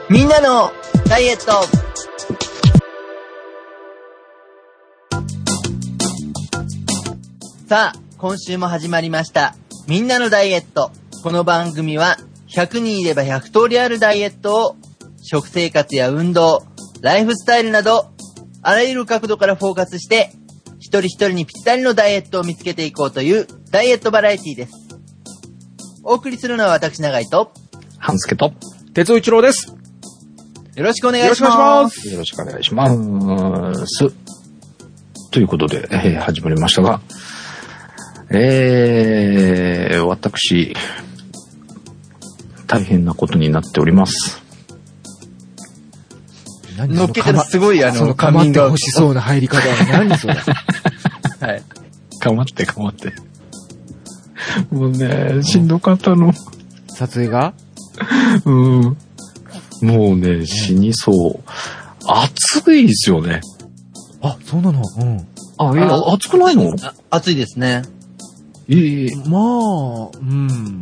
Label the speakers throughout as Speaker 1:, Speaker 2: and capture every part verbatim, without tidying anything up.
Speaker 1: みんなのダイエット。さあ、今週も始まりましたみんなのダイエット。この番組はひゃくにんいればひゃく通りあるダイエットを食生活や運動、ライフスタイルなどあらゆる角度からフォーカスして一人一人にぴったりのダイエットを見つけていこうというダイエットバラエティです。お送りするのは私永井と
Speaker 2: 半助と
Speaker 3: 哲夫一郎です。
Speaker 1: よろしくお願いします。
Speaker 2: よろしくお願いします。ということで、えー、始まりましたが、えー、私大変なことになっております。
Speaker 1: のっけからすごいあの、
Speaker 3: そのかまって欲しそうな入り方は何それ。
Speaker 1: はい。
Speaker 2: かまってかまって。もうね、しんどかったの。
Speaker 3: 撮影が
Speaker 2: うん。もうね、死にそう。暑いですよね。
Speaker 3: あ、そうなの。うん。
Speaker 2: あ、えー、暑くないの？
Speaker 1: 暑いですね。
Speaker 2: えー、
Speaker 3: まあ、うん。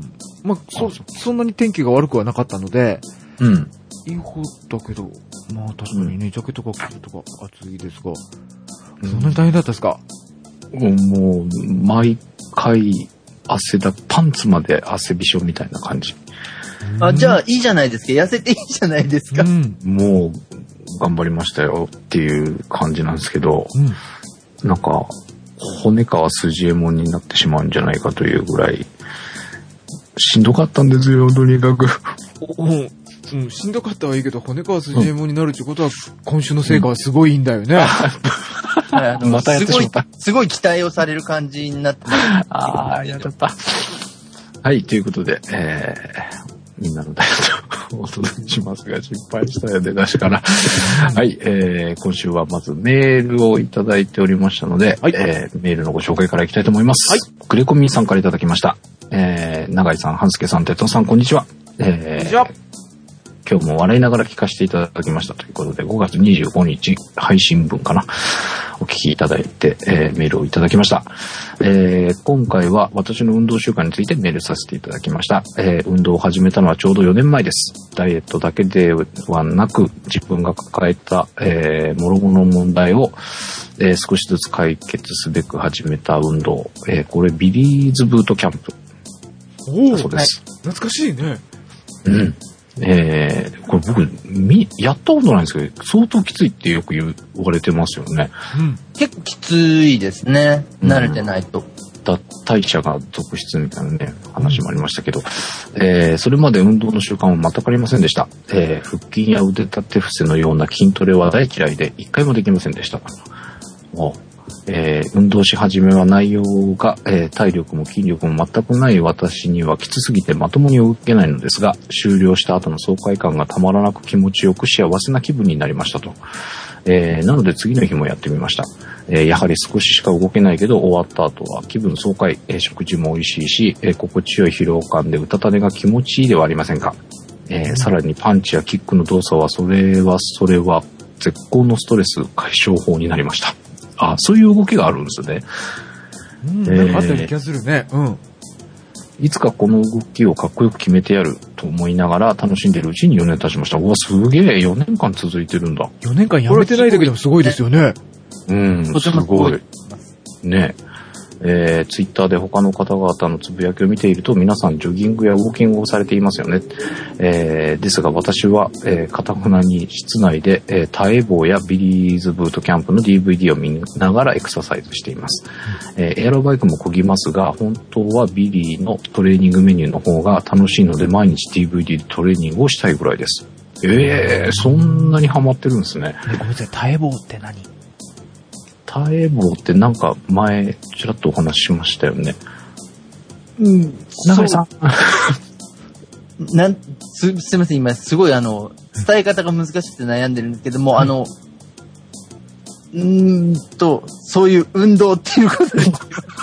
Speaker 3: まあ、そ、そんなに天気が悪くはなかったので、
Speaker 2: うん。
Speaker 3: いい方だけど、まあ確かにね、うん、ジャケットが着るとか暑いですが、うん、そんなに大変だったですか？
Speaker 2: もう、毎回汗だ、パンツまで汗びしょみたいな感じ。
Speaker 1: あ、じゃあいいじゃないですか。痩せていいじゃないですか。うん、
Speaker 2: もう、頑張りましたよっていう感じなんですけど、うん、なんか、骨川筋右衛門になってしまうんじゃないかというぐらい、しんどかったんですよ、とにかく。
Speaker 3: うんうん、しんどかったはいいけど、骨川筋右衛門になるってことは、今週の成果はすごいいいんだよね。
Speaker 2: うん、あのまたやってしまった。
Speaker 1: すごい期待をされる感じになってます。
Speaker 2: ああ、やっちゃった。はい、ということで、えー、みんなのダイエットをお届けしますが、失敗したよ、出だしから。はい、えー、今週はまずメールをいただいておりましたので、はい、えー、メールのご紹介からいきたいと思います。はい、グレコミーさんからいただきました。えー、永井さん、半助さん、哲夫さん、こんにちは。えー、こんにちは。今日も笑いながら聞かせていただきましたということで、ごがつにじゅうごにち配信分かな、お聞きいただいて、えー、メールをいただきました。えー、今回は私の運動習慣についてメールさせていただきました。えー、運動を始めたのはちょうどよねんまえです。ダイエットだけではなく、自分が抱えた、えー、諸々の問題を、えー、少しずつ解決すべく始めた運動。えー、これビリーズブートキャンプ。
Speaker 3: おー、
Speaker 2: そうです。
Speaker 3: はい、懐かしいね。
Speaker 2: うん。えー、これ僕みやったことないんですけど、相当きついってよく言われてますよね。
Speaker 1: うん、結構きついですね。慣れてないと。うん、
Speaker 2: 脱代謝が続出みたいなね話もありましたけど、うん、えー、それまで運動の習慣は全くありませんでした。えー、腹筋や腕立て伏せのような筋トレは大嫌いで一回もできませんでした。おえー、運動し始めは内容が、えー、体力も筋力も全くない私にはきつすぎてまともに動けないのですが、終了した後の爽快感がたまらなく気持ちよく幸せな気分になりましたと。えー、なので次の日もやってみました。えー、やはり少ししか動けないけど終わった後は気分爽快、えー、食事も美味しいし、えー、心地よい疲労感でうたた寝が気持ちいいではありませんか。えー、さらにパンチやキックの動作はそれはそれは絶好のストレス解消法になりました。あ、そういう動きがあるんですね。
Speaker 3: うん、なんかあったような気がするね。うん。
Speaker 2: いつかこの動きをかっこよく決めてやると思いながら楽しんでいるうちによねん経ちました。うわ、すげえ、よねんかん続いてるんだ。
Speaker 3: よねんかんやめてないだけでもすごいですよね。
Speaker 2: うん、すごい。ね。えー、ツイッターで他の方々のつぶやきを見ていると、皆さんジョギングやウォーキングをされていますよね。えー、ですが私は、えー、堅くなに室内で、えー、タエボーやビリーズブートキャンプの ディーブイディー を見ながらエクササイズしています。えー、エアロバイクも漕ぎますが、本当はビリーのトレーニングメニューの方が楽しいので、毎日 ディーブイディー でトレーニングをしたいぐらいです。えー、そんなにハマってるんですね。
Speaker 3: ごめんなさい、タエボーって何？
Speaker 2: タエボーってなんか前ちらっとお話ししましたよね。
Speaker 1: うん。
Speaker 2: 永井さん。
Speaker 1: なんす、すいません、今すごいあの伝え方が難しくて悩んでるんですけども、うん、あのうーんとそういう運動っていうことです。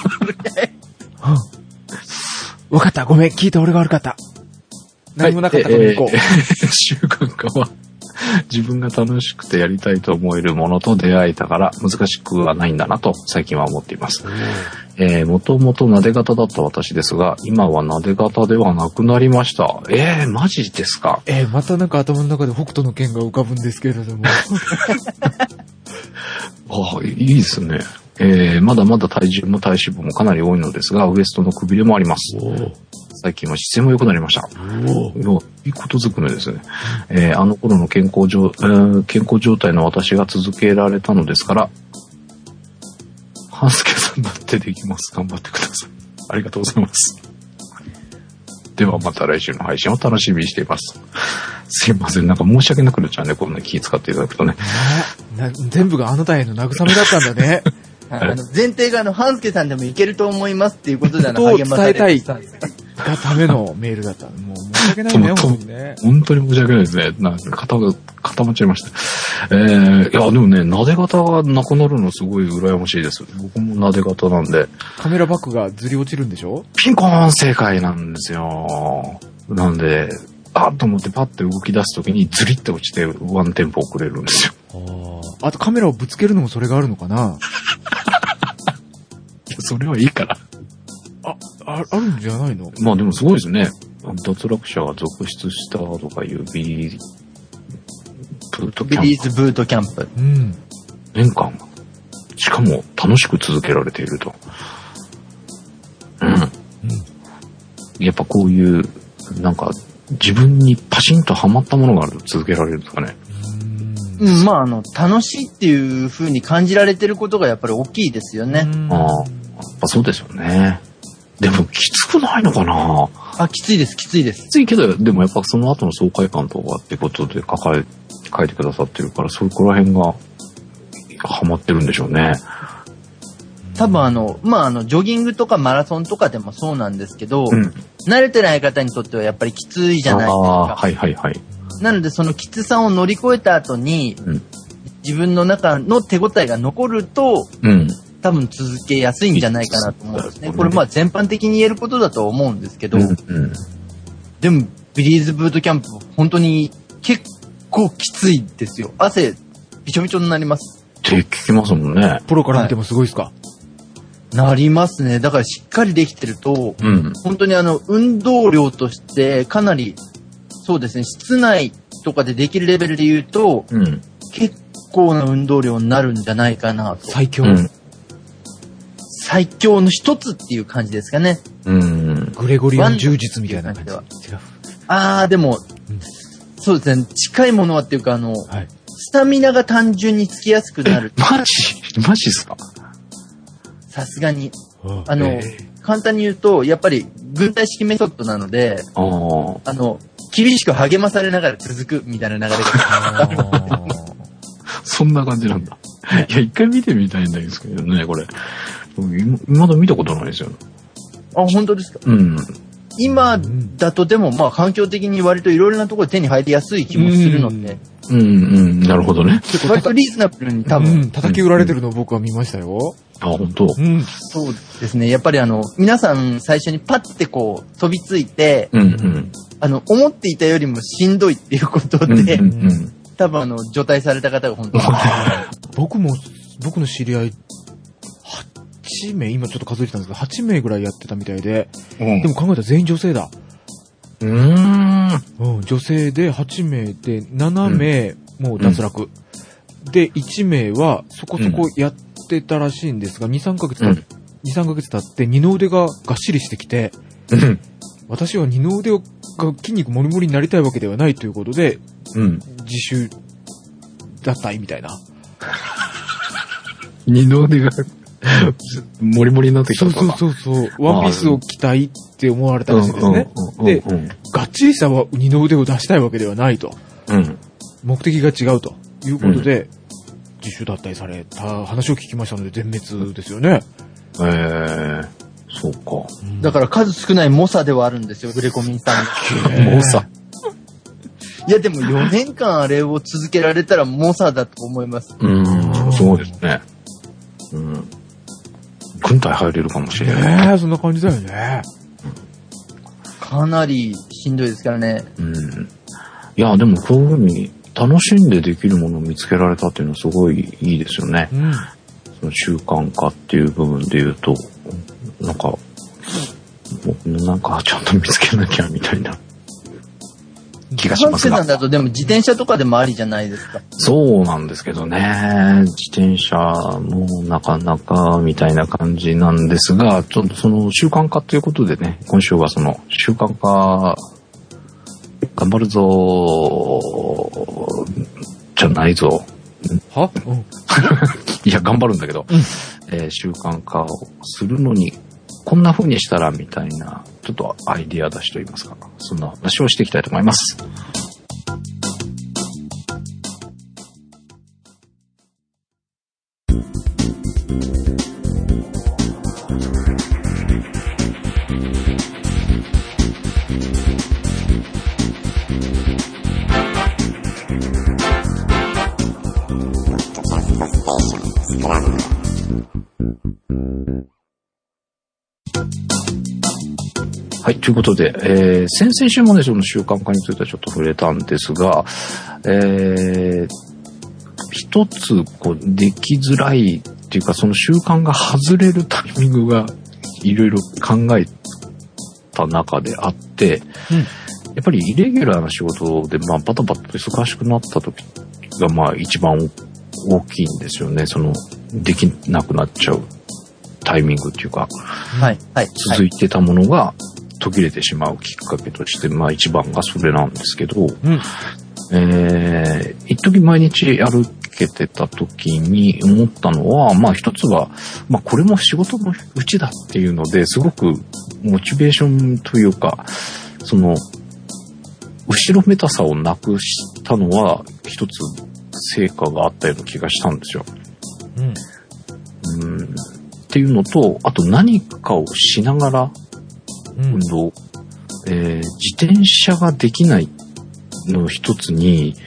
Speaker 3: 分かった、ごめん、聞いて俺が悪かった。何もなかったから行こう。
Speaker 2: はい、えー、習慣化は自分が楽しくてやりたいと思えるものと出会えたから難しくはないんだなと最近は思っています。えー、もともと撫で型だった私ですが、今は撫で型ではなくなりました。えー、マジですか？
Speaker 3: えー、またなんか頭の中で北斗の拳が浮かぶんですけれども。
Speaker 2: あ、いいですね。えー、まだまだ体重も体脂肪もかなり多いのですが、ウエストのくびれもあります。最近は姿勢も良くなりました。おいいことずくめですね。えー、あの頃の健康状、えー、健康状態の私が続けられたのですから、半助さんだってできます。頑張ってください。ありがとうございます。ではまた来週の配信を楽しみにしています。すいません。なんか申し訳なくなっちゃうね。こんな気使っていただくとね。
Speaker 3: な全部があなたへの慰めだったんだね。
Speaker 1: あの前提があの、半助さんでもいけると思いますっていうことであの、
Speaker 3: と
Speaker 1: 励まされて
Speaker 3: 伝えたいがためのメールだった。もう申し訳ないね、本当にね。
Speaker 2: 本当に申し訳ないですね。なんか固ま、固まっちゃいました。えー、いや、でもね、撫で型がなくなるのすごい羨ましいです。僕も撫で型なんで。
Speaker 3: カメラバッグがずり落ちるんでしょ？
Speaker 2: ピンコーン正解なんですよ。なんで、あっと思ってパッて動き出すときにズリって落ちてワンテンポ遅れるんですよ。
Speaker 3: あとカメラをぶつけるのもそれがあるのかな？
Speaker 2: いや、それはいいから。
Speaker 3: あ、あ、あるんじゃないの？
Speaker 2: まあでもすごいですね。脱落者が続出したとかいうビリブートキャンプ。
Speaker 1: ビリーズブートキャンプ。
Speaker 3: うん。
Speaker 2: 年間。しかも楽しく続けられていると。うん。うん。やっぱこういう、なんか、自分にパシンとハマったものがあると続けられるんですかね。
Speaker 1: うん、まああの、楽しいっていう風に感じられてることがやっぱり大きいですよね。
Speaker 2: ああ、やっぱそうですよね。でもきつくないのかな？
Speaker 1: あ、きついです、きついです。
Speaker 2: きついけど、でもやっぱその後の爽快感とかってことで書かれ、書いてくださってるから、そこら辺がハマってるんでしょうね。
Speaker 1: 多分あの、まああの、ジョギングとかマラソンとかでもそうなんですけど、
Speaker 2: うん、
Speaker 1: 慣れてない方にとってはやっぱりきついじゃないですか。
Speaker 2: ああ、はいはいはい。
Speaker 1: なのでそのきつさを乗り越えた後に、うん、自分の中の手応えが残ると、うん、多分続けやすいんじゃないかなと思うんですね。これまあ全般的に言えることだと思うんですけど、うんうん、でもビリーズブートキャンプ本当に結構きついですよ。汗びちょびちょになります。
Speaker 2: って聞きますもんね。
Speaker 3: プロから見てもすごいですか？はい、
Speaker 1: なりますね。だからしっかりできてると、うん、本当にあの運動量としてかなりそうですね、室内とかでできるレベルで言うと、うん、結構な運動量になるんじゃないかなと。
Speaker 3: 最強、うん、
Speaker 1: 最強の一つっていう感じですかね。
Speaker 3: うん。グレゴリアン柔術みたいな感じでは。違う。
Speaker 1: あー、でも、うん、そうですね、近いものはっていうかあの、はい、スタミナが単純につきやすくなる。
Speaker 2: マジマジっすか？
Speaker 1: さすがに。あの、えー、簡単に言うと、やっぱり軍隊式メソッドなので、ああの、厳しく励まされながら続くみたいな流れが。
Speaker 2: そんな感じなんだ。いや、一回見てみたいんですけどね、これ。まだ見たことないですよ。
Speaker 1: あ、本当ですか？
Speaker 2: うん。
Speaker 1: 今だとでも、まあ、環境的に割といろいろなところで手に入りやすい気もするので。
Speaker 2: うん、うん、うん、なるほどね。
Speaker 1: 割とリーズナブルに多分。
Speaker 3: うん、叩き売られてるのを僕は見ましたよ。
Speaker 2: あ、本当。
Speaker 3: うん。
Speaker 1: そうですね。やっぱりあの、皆さん最初にパッてこう、飛びついて、うん、うん。あの、思っていたよりもしんどいっていうことで、うんうんうん、多分あの、除隊された方が本当に。
Speaker 3: 僕も、僕の知り合い、はちめい、今ちょっと数えてたんですけど、はちめいぐらいやってたみたいで、うん、でも考えたら全員女性だ。
Speaker 2: うーん。
Speaker 3: うん、女性ではちめいで、ななめいもう脱落。うん、で、いちめいはそこそこやってたらしいんですが、に、さんかげつた、うん、に、さんかげつ経って二の腕ががっしりしてきて、うん、私は二の腕が筋肉もりもりになりたいわけではないということで、うん、自主脱退みたいな。
Speaker 2: 二の腕がもりもりになってきたとか。
Speaker 3: そうそうそうそう。ワンピースを着たいって思われたらしいですね。で、がっちりした二の腕を出したいわけではないと。うん、目的が違うということで、うん、自主脱退された話を聞きましたので全滅ですよね。
Speaker 2: えー、そうか。
Speaker 1: だから数少ない猛者ではあるんですよ、グレコミンさん。
Speaker 2: 猛者。
Speaker 1: いやでもよねんかんあれを続けられたら猛者だと思います。
Speaker 2: うーん、そうですね。うん。軍隊入れるかもしれない。
Speaker 3: ねえ、そんな感じだよね。
Speaker 1: かなりしんどいですからね。
Speaker 2: うん。いや、でもこういうふうに楽しんでできるものを見つけられたっていうのはすごいいいですよね。
Speaker 3: うん、
Speaker 2: その習慣化っていう部分で言うと、なんか、なんかちゃんと見つけなきゃみたいな気がしますが。
Speaker 1: 高橋さんだとでも自転車とかでもありじゃないですか。
Speaker 2: そうなんですけどね。自転車もなかなかみたいな感じなんですが、ちょっとその習慣化ということでね、今週はその習慣化頑張るぞじゃないぞ。
Speaker 3: は、うん、
Speaker 2: いや、頑張るんだけど、うんえー、習慣化をするのに、こんな風にしたらみたいな、ちょっとアイディア出しといいますか、そんな話をしていきたいと思います。はい、ということで、えー、先々週もね、その習慣化についてはちょっと触れたんですが、えー、一つ、こう、できづらいっていうか、その習慣が外れるタイミングがいろいろ考えた中であって、うん、やっぱりイレギュラーな仕事で、まあ、バタバタと忙しくなった時が、まあ、一番大きいんですよね。その、できなくなっちゃうタイミングっていうか、
Speaker 1: はいはい、
Speaker 2: 続いてたものが途切れてしまうきっかけとして、まあ一番がそれなんですけど、うん、えー、一時毎日歩けてた時に思ったのは、まあ一つは、まあこれも仕事のうちだっていうので、すごくモチベーションというか、その、後ろめたさをなくしたのは、一つ成果があったような気がしたんですよ。うん。うんっていうのと、あと何かをしながら運動、うんえー、自転車ができないの一つに、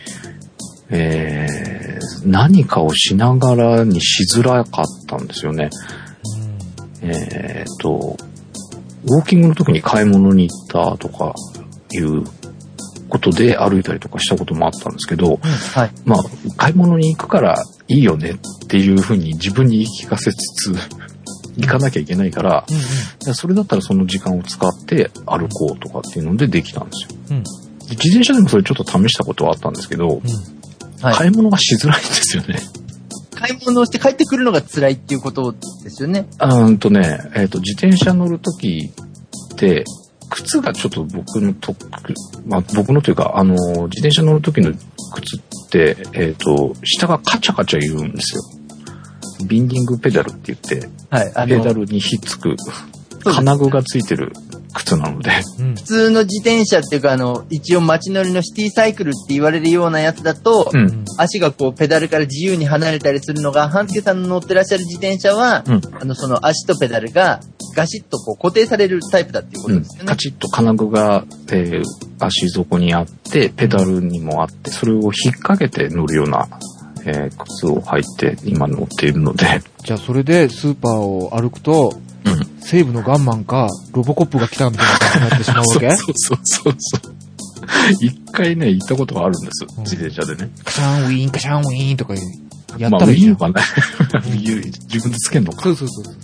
Speaker 2: えー、何かをしながらにしづらかったんですよね。うん、えーと、ウォーキングの時に買い物に行ったとかいうことで歩いたりとかしたこともあったんですけど、うんはい、まあ、買い物に行くからいいよねっていうふうに自分に言い聞かせつつ、行かなきゃいけないから、うんうん、それだったらその時間を使って歩こうとかっていうのでできたんですよ。うん、自転車でもそれちょっと試したことはあったんですけど、うんはい、買い物がしづらいんですよね。
Speaker 1: 買い物をして帰ってくるのが辛いっていうことですよね。
Speaker 2: うんとね、えっと、自転車乗るときって、靴がちょっと僕のと、まあ僕のというか、あの、自転車乗るときの靴って、えっと、下がカチャカチャ言うんですよ。ビンディングペダルって言って、はい、あのペダルにひっつく金具がついてる靴なので、
Speaker 1: うん、普通の自転車っていうかあの一応街乗りのシティサイクルって言われるようなやつだと、うん、足がこうペダルから自由に離れたりするのが、半助さんの乗ってらっしゃる自転車は、うん、あのその足とペダルがガシッとこう固定されるタイプだっていうことですよね。
Speaker 2: うん、カチッと金具が、えー、足底にあってペダルにもあって、それを引っ掛けて乗るようなえー、靴を履いて今乗っているので。
Speaker 3: じゃあそれでスーパーを歩くと、うん、西部のガンマンかロボコップが来たみたいな感じになってしまうわけ
Speaker 2: そうそうそうそう。一回ね、行ったことがあるんです。うん、自転車でね。
Speaker 3: カシャンウィーン、カシャンウィーンとかやったらいいじゃん。まあ、ウィーン
Speaker 2: はね、自分でつけんのか。
Speaker 3: そうそうそうそう。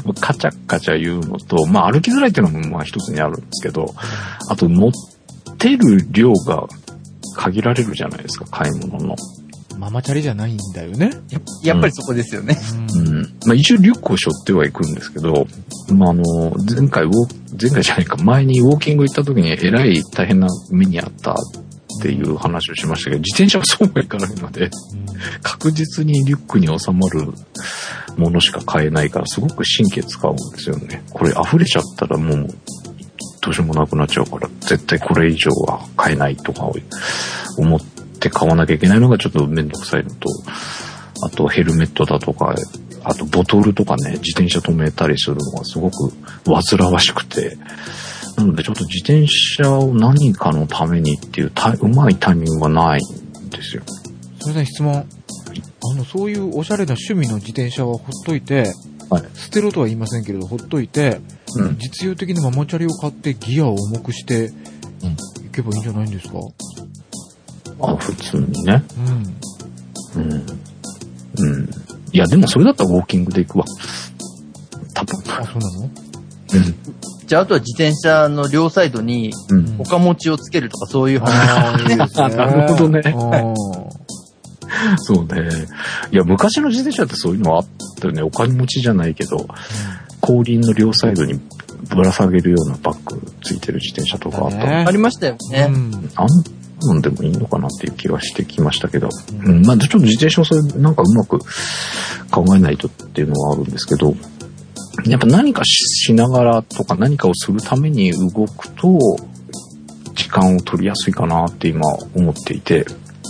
Speaker 2: カチャカチャ言うのと、まあ歩きづらいっていうのもまあ一つにあるんですけど、あと持ってる量が限られるじゃないですか、買い物の。
Speaker 3: ママチャリじゃないんだよね。
Speaker 1: や, やっぱりそこですよね。
Speaker 2: うん。うん、まあ一応リュックを背負ってはいくんですけど、まああの、前回ウォー、前回じゃないか、前にウォーキング行った時にえらい大変な目にあったっていう話をしましたけど、自転車はそうはいかないので、うん、確実にリュックに収まるものしか買えないから、すごく神経使うんですよね。これ溢れちゃったらもう、どうしようもなくなっちゃうから、絶対これ以上は買えないとか思って、って買わなきゃいけないのがちょっとめんどくさいのと、あとヘルメットだとか、あとボトルとかね、自転車止めたりするのがすごく煩わしくて、なのでちょっと自転車を何かのためにっていううまいタイミングがないんですよ。
Speaker 3: それで質問。あの、そういうおしゃれな趣味の自転車はほっといて、はい、捨てろとは言いませんけれど、ほっといて、うん、実用的なママチャリを買ってギアを重くして、うん、いけばいいんじゃないんですか？
Speaker 2: あ、普通にね。
Speaker 3: うん。
Speaker 2: うん。うん。いや、でもそれだったらウォーキングで行くわ。多分。
Speaker 3: あ、そうなの？
Speaker 2: うん。
Speaker 1: じゃあ、あとは自転車の両サイドに、
Speaker 2: うん。
Speaker 1: 岡持ちをつけるとかそういう話。
Speaker 3: ああ、いいですね。
Speaker 2: なるほどね
Speaker 3: あー
Speaker 2: そうね。いや、昔の自転車ってそういうのはあったよね。お金持ちじゃないけど、後輪の両サイドにぶら下げるようなバッグついてる自転車とかあった。
Speaker 3: ね
Speaker 1: ありましたよね。
Speaker 3: うん。
Speaker 2: あんなんでもいいのかなっていう気はしてきましたけど。うん。まあ、ちょっと自転車をそれなんかうまく考えないとっていうのはあるんですけど、やっぱ何かしながらとか何かをするために動くと、時間を取りやすいかなって今思っていて、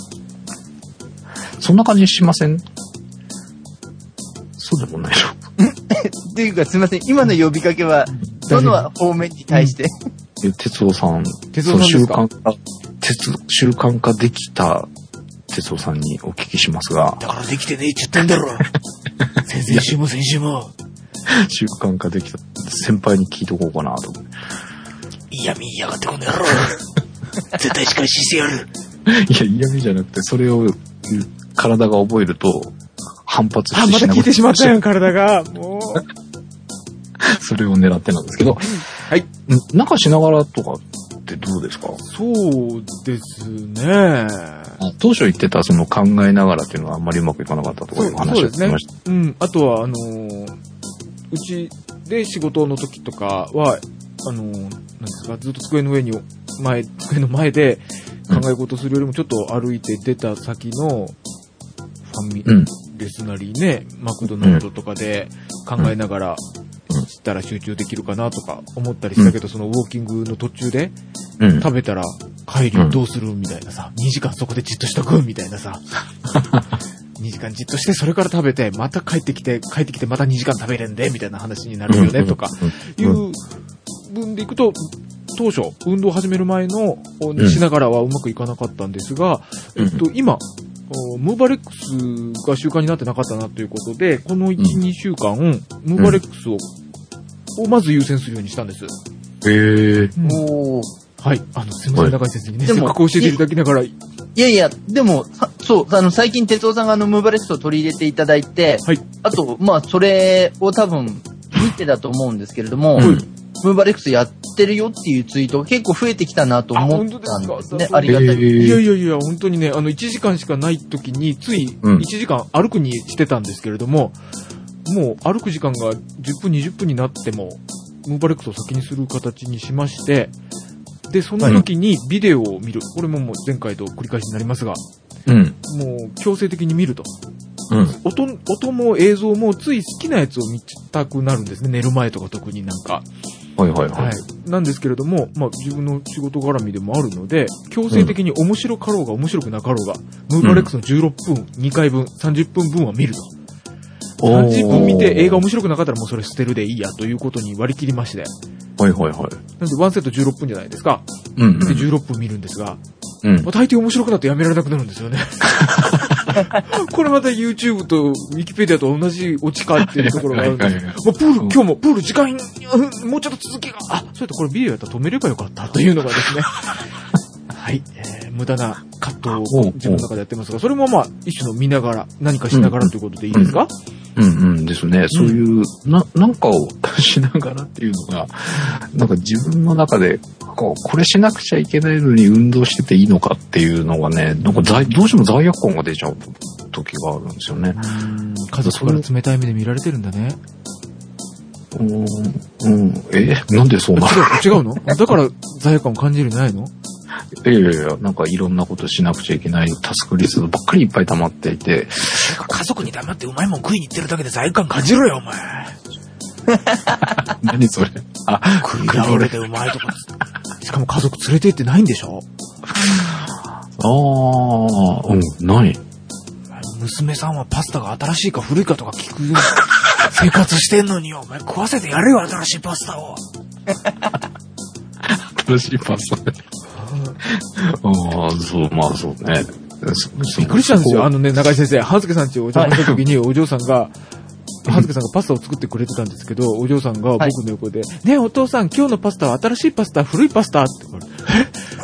Speaker 2: そんな感じしません？そうでもないの？
Speaker 1: っていうか、すいません。今の呼びかけは、どの方面に対して、
Speaker 2: え哲夫さん、
Speaker 3: 哲夫さんですか？
Speaker 2: その習慣化、哲習慣化できた哲夫さんにお聞きしますが、
Speaker 3: だからできてねえって言ったんだろ。先々週も先週も。
Speaker 2: 習慣化できた先輩に聞いとこうかなと思って。
Speaker 3: 嫌味言いやがってこの野郎。絶対仕返ししてやる。
Speaker 2: いや、嫌味じゃなくて、それを体が覚えると反発して
Speaker 3: あ、また聞いてしまったよ、体が。もう。
Speaker 2: それを狙ってなんですけど、
Speaker 3: はい。
Speaker 2: なんかしながらとかってどうですか？
Speaker 3: そうですね。
Speaker 2: 当初言ってたその考えながらっていうのはあんまりうまくいかなかったとかいう話をしてました。
Speaker 3: そうですね。うん。あとは、あのー、うちで仕事の時とかは、あのー、なんですか、ずっと机の上に、前、机の前で考え事するよりもちょっと歩いて出た先のファミレスなりね、マクドナルドとかで考えながら、したら集中できるかなとか思ったりしたけど、そのウォーキングの途中で食べたら帰りどうするみたいなさ、にじかんそこでじっとしとくみたいなさ、にじかんじっとしてそれから食べてまた帰ってきて帰ってきてまたにじかん食べれんでみたいな話になるよねとかいう分でいくと、当初運動を始める前のにしながらはうまくいかなかったんですが、えっと今ムーバレックスが習慣になってなかったなということで、このいち、にしゅうかんムーバレックスををまず優先するようにしたんです。
Speaker 2: へー。
Speaker 1: おー。
Speaker 3: はい。あの、すみません、中井先生にね、せっかく教えていただきながら。い
Speaker 1: やいや、でも、そう、あの、最近、哲夫さんがあの、ムーバレックスを取り入れていただいて、
Speaker 3: はい。
Speaker 1: あと、まあ、それを多分、見てだと思うんですけれども、
Speaker 3: はい。
Speaker 1: ムーバレックスやってるよっていうツイートが結構増えてきたなと思ったんですね。ありがたい。
Speaker 3: いやいやいや、本当にね、あの、いちじかんしかない時に、ついいちじかん歩くにしてたんですけれども、うん、もう歩く時間がじゅっぷん、にじゅっぷんになっても、ムーバレックスを先にする形にしまして、で、その時にビデオを見る。これももう前回と繰り返しになりますが、
Speaker 2: うん、
Speaker 3: もう強制的に見ると。
Speaker 2: うん、
Speaker 3: 音、音も映像もつい好きなやつを見たくなるんですね。寝る前とか特になんか。
Speaker 2: はいはいはい。はい、
Speaker 3: なんですけれども、まあ自分の仕事絡みでもあるので、強制的に面白かろうが面白くなかろうが、ムーバレックスのじゅうろっぷん、にかいぶん、さんじゅっぷんぶんは見ると。さんじゅっぷん見て映画面白くなかったらもうそれ捨てるでいいやということに割り切りまして。
Speaker 2: はいはいはい。
Speaker 3: なんでワンセットじゅうろっぷんじゃないですか。
Speaker 2: うん、うん。
Speaker 3: でじゅうろっぷん見るんですが、
Speaker 2: うん。
Speaker 3: まあ、大抵面白くなってやめられなくなるんですよね。これまた YouTube と Wikipedia と同じオチかっていうところがあるんです。もうプール、今日もプール時間、もうちょっと続きが、あ、そうやってこれビデオやったら止めればよかったというのがですね。はい、えー、無駄な葛藤を自分の中でやってますが、それもまあ一種の見ながら、何かしながらということでいいですか？
Speaker 2: うんうん、うんうんですね。そういう、な、なんかをしながらっていうのが、なんか自分の中で、こう、これしなくちゃいけないのに運動してていいのかっていうのがね、なんか罪、どうしても罪悪感が出ちゃう時があるんですよね。
Speaker 3: うん家族から冷たい目で見られてるんだね。
Speaker 2: うん、うん、え、なんでそうなる？
Speaker 3: 違う、違うの？だから罪悪感を感じるんじゃないの？
Speaker 2: いやいやいや、なんかいろんなことしなくちゃいけないタスクリストばっかりいっぱい溜まっていて。
Speaker 3: 家族に黙ってうまいもん食いに行ってるだけで罪悪感感じろよ、お前。
Speaker 2: 何それ？
Speaker 3: あ、食い倒れてうまいとか。しかも家族連れて行ってないんでしょ？
Speaker 2: ああ、うん、ない。
Speaker 3: 娘さんはパスタが新しいか古いかとか聞く生活してんのに、お前食わせてやれよ、新しいパスタを。
Speaker 2: 新しいパスタ。ああ、そう、まあそうね。
Speaker 3: びっくりしたんですよ。あのね、中井先生、はずけさんちお邪魔した時にお嬢さんが、はずけさんがパスタを作ってくれてたんですけど、お嬢さんが僕の横で、はい、ねえお父さん、今日のパスタは新しいパスタ、古いパスタって言われて、え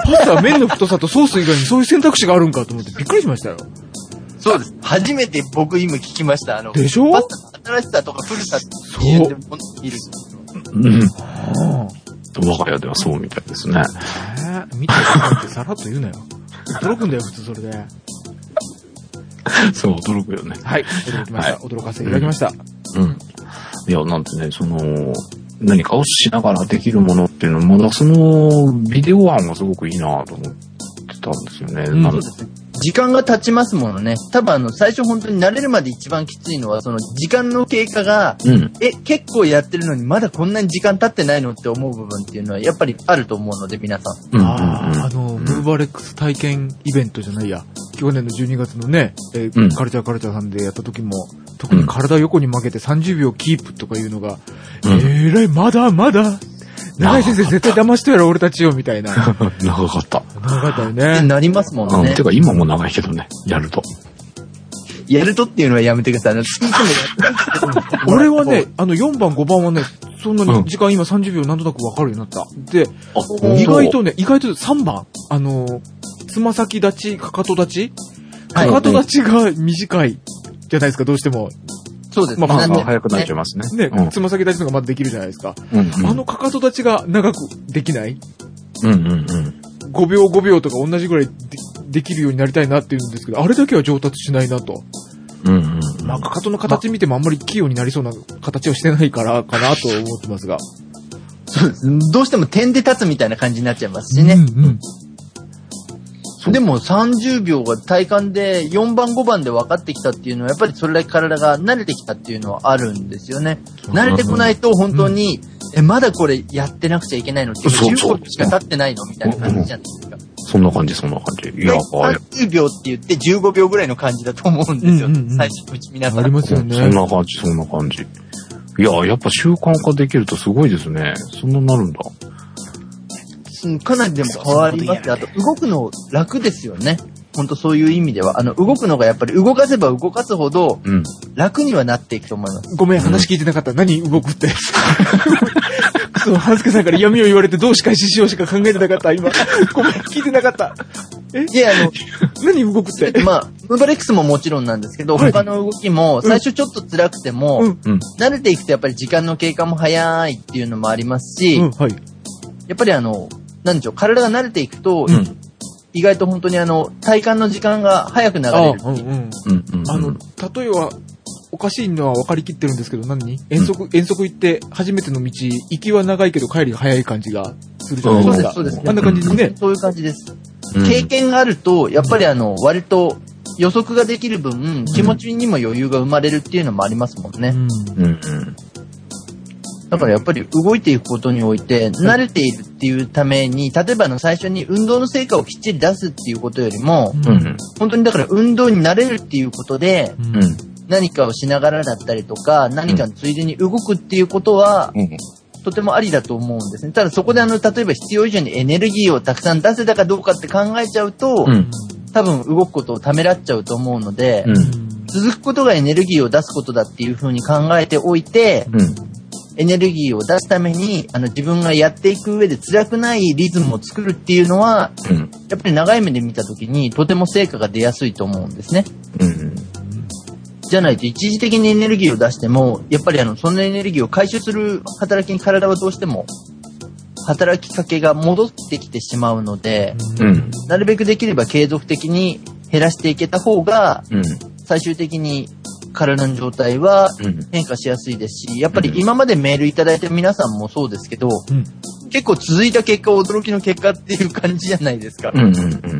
Speaker 3: パスタは麺の太さとソース以外にそういう選択肢があるんかと思ってびっくりしましたよ。
Speaker 1: そうです。初めて僕今聞きました。あの、
Speaker 3: でしょ？
Speaker 1: パスタの新しさとか古さっていうでもいる。
Speaker 2: うん。
Speaker 3: あ
Speaker 2: 我が家ではそうみたいですね。
Speaker 3: あ。えー、見てくってさらっと言うなよ。驚くんだよ、普通それで。
Speaker 2: そう、驚くよね。
Speaker 3: はい、驚きました。
Speaker 2: はい、
Speaker 3: 驚かせていただきました。
Speaker 2: うん。いや、なんてね、その、何かをしながらできるものっていうのも、まだその、ビデオ案がすごくいいなと思ってたんですよね。
Speaker 3: うん、
Speaker 2: なん
Speaker 1: そうですね。時間が経ちますものね。多分あの、最初本当に慣れるまで一番きついのは、その時間の経過が、
Speaker 2: うん、
Speaker 1: え、結構やってるのにまだこんなに時間経ってないのって思う部分っていうのはやっぱりあると思うので、皆さん。
Speaker 2: うんうんうん、
Speaker 3: ああ、あの、ムーバレックス体験イベントじゃないや。去年のじゅうにがつのね、えーうん、カルチャーカルチャーさんでやった時も、特に体横に曲げてさんじゅうびょうキープとかいうのが、うん、えらい、まだまだ、長井先生絶対騙してやろ、俺たちよ、みたいな。
Speaker 2: 長かった。
Speaker 3: 長かったよね。
Speaker 1: ってなりますもんね。
Speaker 2: うん、てか今も長いけどね、やると。
Speaker 1: やるとっていうのはやめてください。あの、聞いてもやって
Speaker 3: 俺はね、あのよんばんごばんはね、そんなに時間今さんじゅうびょうなんとなくわかるようになった。で、意外とね、意外とさんばん、あの、つま先立ち、かかと立ちかかと立ちが短いじゃないですか、どうしても。
Speaker 1: そうです
Speaker 2: ね。まあ、まあ、早くなっちゃいますね。
Speaker 3: ね、つま先立ちのがまだできるじゃないですか。
Speaker 2: うんうん、
Speaker 3: あのかかと立ちが長くできない？
Speaker 2: うんうんうん。
Speaker 3: ごびょうごびょうとか同じぐらい で, できるようになりたいなっていうんですけど、あれだけは上達しないなと。
Speaker 2: うんうんうん、
Speaker 3: まあ、かかとの形見てもあんまり器用になりそうな形をしてないからかなと思ってますが。
Speaker 1: そうです。どうしても点で立つみたいな感じになっちゃいますしね。
Speaker 3: うんうん
Speaker 1: でもさんじゅうびょうが体感でよんばんごばんで分かってきたっていうのはやっぱりそれだけ体が慣れてきたっていうのはあるんですよね。慣れてこないと本当に、うん、え、まだこれやってなくちゃいけないのってじゅうごびょうしか経ってないのみたいな感じじゃないですか。
Speaker 2: そんな感じ、そんな感じ。いや、
Speaker 1: さんじゅうびょうって言ってじゅうごびょうぐらいの感じだと思うんですよ。うんうんうん、最初のうち皆さん。
Speaker 3: ありますよね。
Speaker 2: そんな感じ、そんな感じ。いや、やっぱ習慣化できるとすごいですね。そんなになるんだ。
Speaker 1: かなりでも変わります。あと、動くの楽ですよね。本当そういう意味では。あの、動くのがやっぱり動かせば動かすほど、楽にはなっていくと思います。
Speaker 3: うん、ごめん、話聞いてなかった。何動くって。そう、はずけさんから闇を言われてどう仕返ししようしか考えてなかった、今。ごめん、聞いてなかった。え
Speaker 1: いや、あの、
Speaker 3: 何動くって。
Speaker 1: まあ、ムーバレックスももちろんなんですけど、はい、他の動きも、最初ちょっと辛くても、うん、慣れていくとやっぱり時間の経過も早いっていうのもありますし、うんはい、やっぱりあの、なんでしょう、体が慣れていくと、うん、意外と本当にあの、体感の時間が早く流れるっていう。
Speaker 3: あの、例えば、おかしいのは分かりきってるんですけど、何遠足、うん、遠足行って初めての道、行きは長いけど帰りが早い感じがするじゃないですか。
Speaker 1: そうです、そうです。
Speaker 3: あんな感じにね。
Speaker 1: そういう感じです。うん、経験があると、やっぱりあの、割と予測ができる分、気持ちにも余裕が生まれるっていうのもありますもんね。うんうんうんだからやっぱり動いていくことにおいて、慣れているっていうために、例えばの最初に運動の成果をきっちり出すっていうことよりも、うん、本当にだから運動に慣れるっていうことで、うん、何かをしながらだったりとか、何かのついでに動くっていうことは、うん、とてもありだと思うんですね。ただそこであの、例えば必要以上にエネルギーをたくさん出せたかどうかって考えちゃうと、うん、多分動くことをためらっちゃうと思うので、うん、続くことがエネルギーを出すことだっていうふうに考えておいて、うんエネルギーを出すために、あの、自分がやっていく上で辛くないリズムを作るっていうのは、うん、やっぱり長い目で見たときに、とても成果が出やすいと思うんですね。うん、じゃないと、一時的にエネルギーを出しても、やっぱりあの、そのエネルギーを回収する働きに体はどうしても、働きかけが戻ってきてしまうので、うん、なるべくできれば継続的に減らしていけた方が、うん、最終的に、体の状態は変化しやすいですし、やっぱり今までメールいただいた皆さんもそうですけど、うん、結構続いた結果、驚きの結果っていう感じじゃないですか。うんうんうん、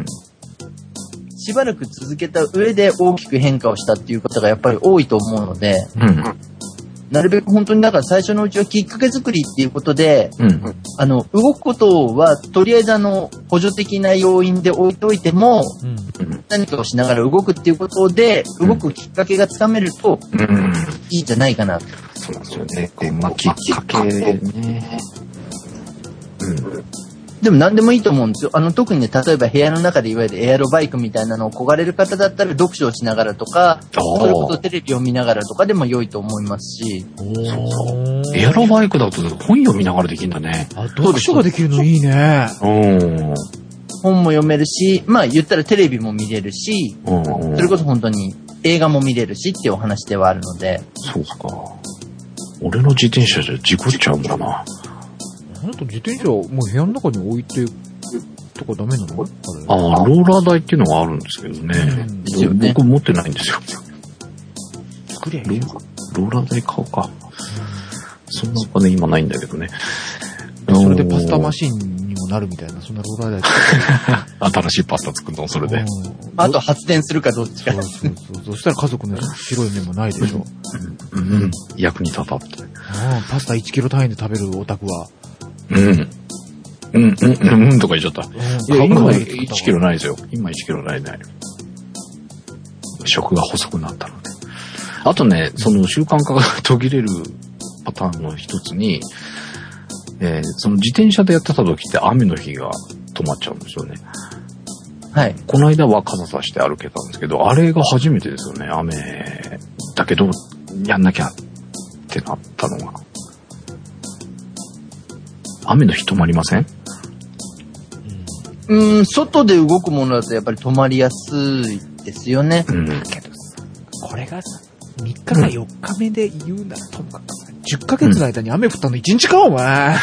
Speaker 1: しばらく続けた上で大きく変化をしたっていう方がやっぱり多いと思うので、うん、なるべく本当にだから最初のうちはきっかけ作りっていうことで、うん、あの動くことはとりあえずあの補助的な要因で置いておいても、うん、何かをしながら動くっていうことで動くきっかけがつかめると、うん、いいんじゃないかな。
Speaker 2: そうですよね。まあ、きっかけね。
Speaker 1: うん。でも何でもいいと思うんですよ。あの特にね、例えば部屋の中でいわゆるエアロバイクみたいなのを焦がれる方だったら読書をしながらとか、それこそテレビを見ながらとかでも良いと思いますし。
Speaker 2: そうそう。エアロバイクだと本読みながらできるんだね。
Speaker 3: あ、読書ができるのいいね。
Speaker 2: うん。
Speaker 1: 本も読めるし、まあ言ったらテレビも見れるし、
Speaker 2: うんうん、
Speaker 1: それこそ本当に映画も見れるしっていうお話ではあるので。
Speaker 2: そうか。俺の自転車じゃ事故っちゃうんだな。
Speaker 3: あなた自転車もう部屋の中に置いてとかダメなの？
Speaker 2: ああ、ローラー台っていうのがあるんですけどね。うん、ね僕持ってないんですよ。
Speaker 3: 作りゃいい
Speaker 2: ローローラー台買おうか。そんなお金今ないんだけどね。
Speaker 3: それでパスタマシンにもなるみたいな、そんなローラー台
Speaker 2: 新しいパスタ作るのそれで。
Speaker 1: あと発電するかどっちか。
Speaker 3: そうそうそう。そしたら家族の白い目もないでしょ。
Speaker 2: うん。うん、役に立たって。
Speaker 3: ああ、パスタいちキロ単位で食べるお宅は。
Speaker 2: うん。うん、うん、うん、うんとか言っちゃった。いや、今いちキロないですよ。今いちキロないない。食が細くなったので。あとね、その習慣化が途切れるパターンの一つに、えー、その自転車でやってた時って雨の日が止まっちゃうんですよね。
Speaker 1: はい。
Speaker 2: この間は傘さして歩けたんですけど、あれが初めてですよね。雨だけど、やんなきゃってなったのが。雨の日止まりません？
Speaker 1: うーん、外で動くものだとやっぱり止まりやすいですよね。
Speaker 3: うん。だけどさ、これがさ、みっかかよっかめで言うならともかくさ、じゅっかげつの間に雨降ったのいちにちか、お前。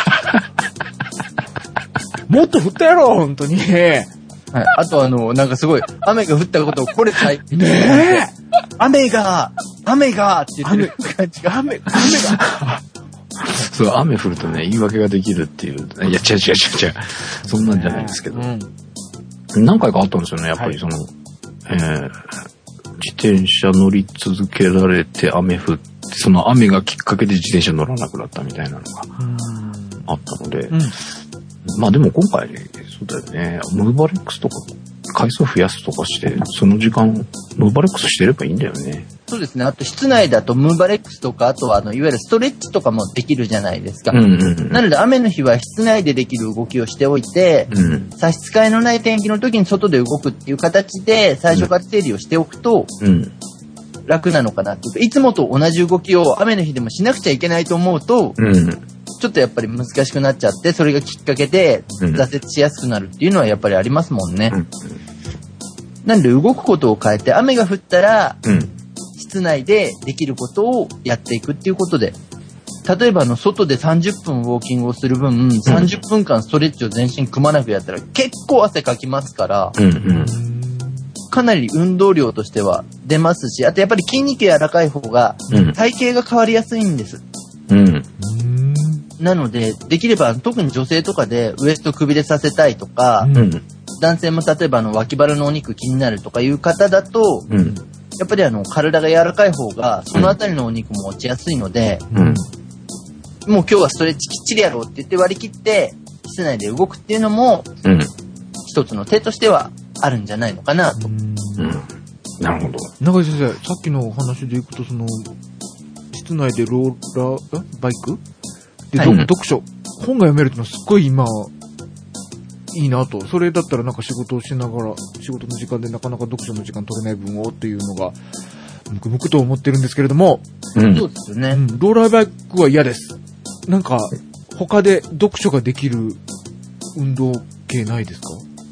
Speaker 3: もっと降ったやろ、ほんとに。
Speaker 1: はい。あとあの、なんかすごい、雨が降ったことをこれさえ。
Speaker 3: ねえ
Speaker 1: 雨が、雨がって言ってる感じが。
Speaker 3: 雨、雨が。
Speaker 2: そう、雨降るとね、言い訳ができるっていう。いや、違う違う違う違う。そんなんじゃないんですけど。うん、何回かあったんですよね、やっぱりその、はい、えー、自転車乗り続けられて雨降って、その雨がきっかけで自転車乗らなくなったみたいなのがあったので、うん、まあでも今回、そうだよね、ムーバレックスとか回数増やすとかして、その時間、ムーバレックスしてればいいんだよね。
Speaker 1: そうですね。あと室内だとムーバレックスとか、あとはあの、いわゆるストレッチとかもできるじゃないですか。
Speaker 2: うんうんうん、
Speaker 1: なので雨の日は室内でできる動きをしておいて、うん、差し支えのない天気の時に外で動くっていう形で最初から整理をしておくと、うん楽なのかなっていうか、いつもと同じ動きを雨の日でもしなくちゃいけないと思うと、うん、ちょっとやっぱり難しくなっちゃって、それがきっかけで挫折しやすくなるっていうのはやっぱりありますもんね。うん、なんで動くことを変えて、雨が降ったら、うん、室内でできることをやっていくっていうことで、例えばあの外でさんじゅっぷんウォーキングをする分、うん、さんじゅっぷんかんストレッチを全身くまなくやったら結構汗かきますから、うんうんかなり運動量としては出ますし、あとやっぱり筋肉柔らかい方が体型が変わりやすいんです。うん、なので、できれば特に女性とかでウエストくびれさせたいとか、うん、男性も例えばあの脇腹のお肉気になるとかいう方だと、うん、やっぱりあの体が柔らかい方がそのあたりのお肉も落ちやすいので、うん、もう今日はストレッチきっちりやろうって言って割り切って室内で動くっていうのも、うん、一つの手としてはあるんじゃないのかなと。うん、
Speaker 2: なるほど。
Speaker 3: 中井先生、さっきのお話でいくと、その、室内でローラー、バイクで、はい、読書、本が読めるってのはすっごい今、いいなと。それだったらなんか仕事をしながら、仕事の時間でなかなか読書の時間取れない分をっていうのが、むくむくと思ってるんですけれども、
Speaker 1: うん、そうですよね、うん。
Speaker 3: ローラーバイクは嫌です。なんか、他で読書ができる運動系ないですか？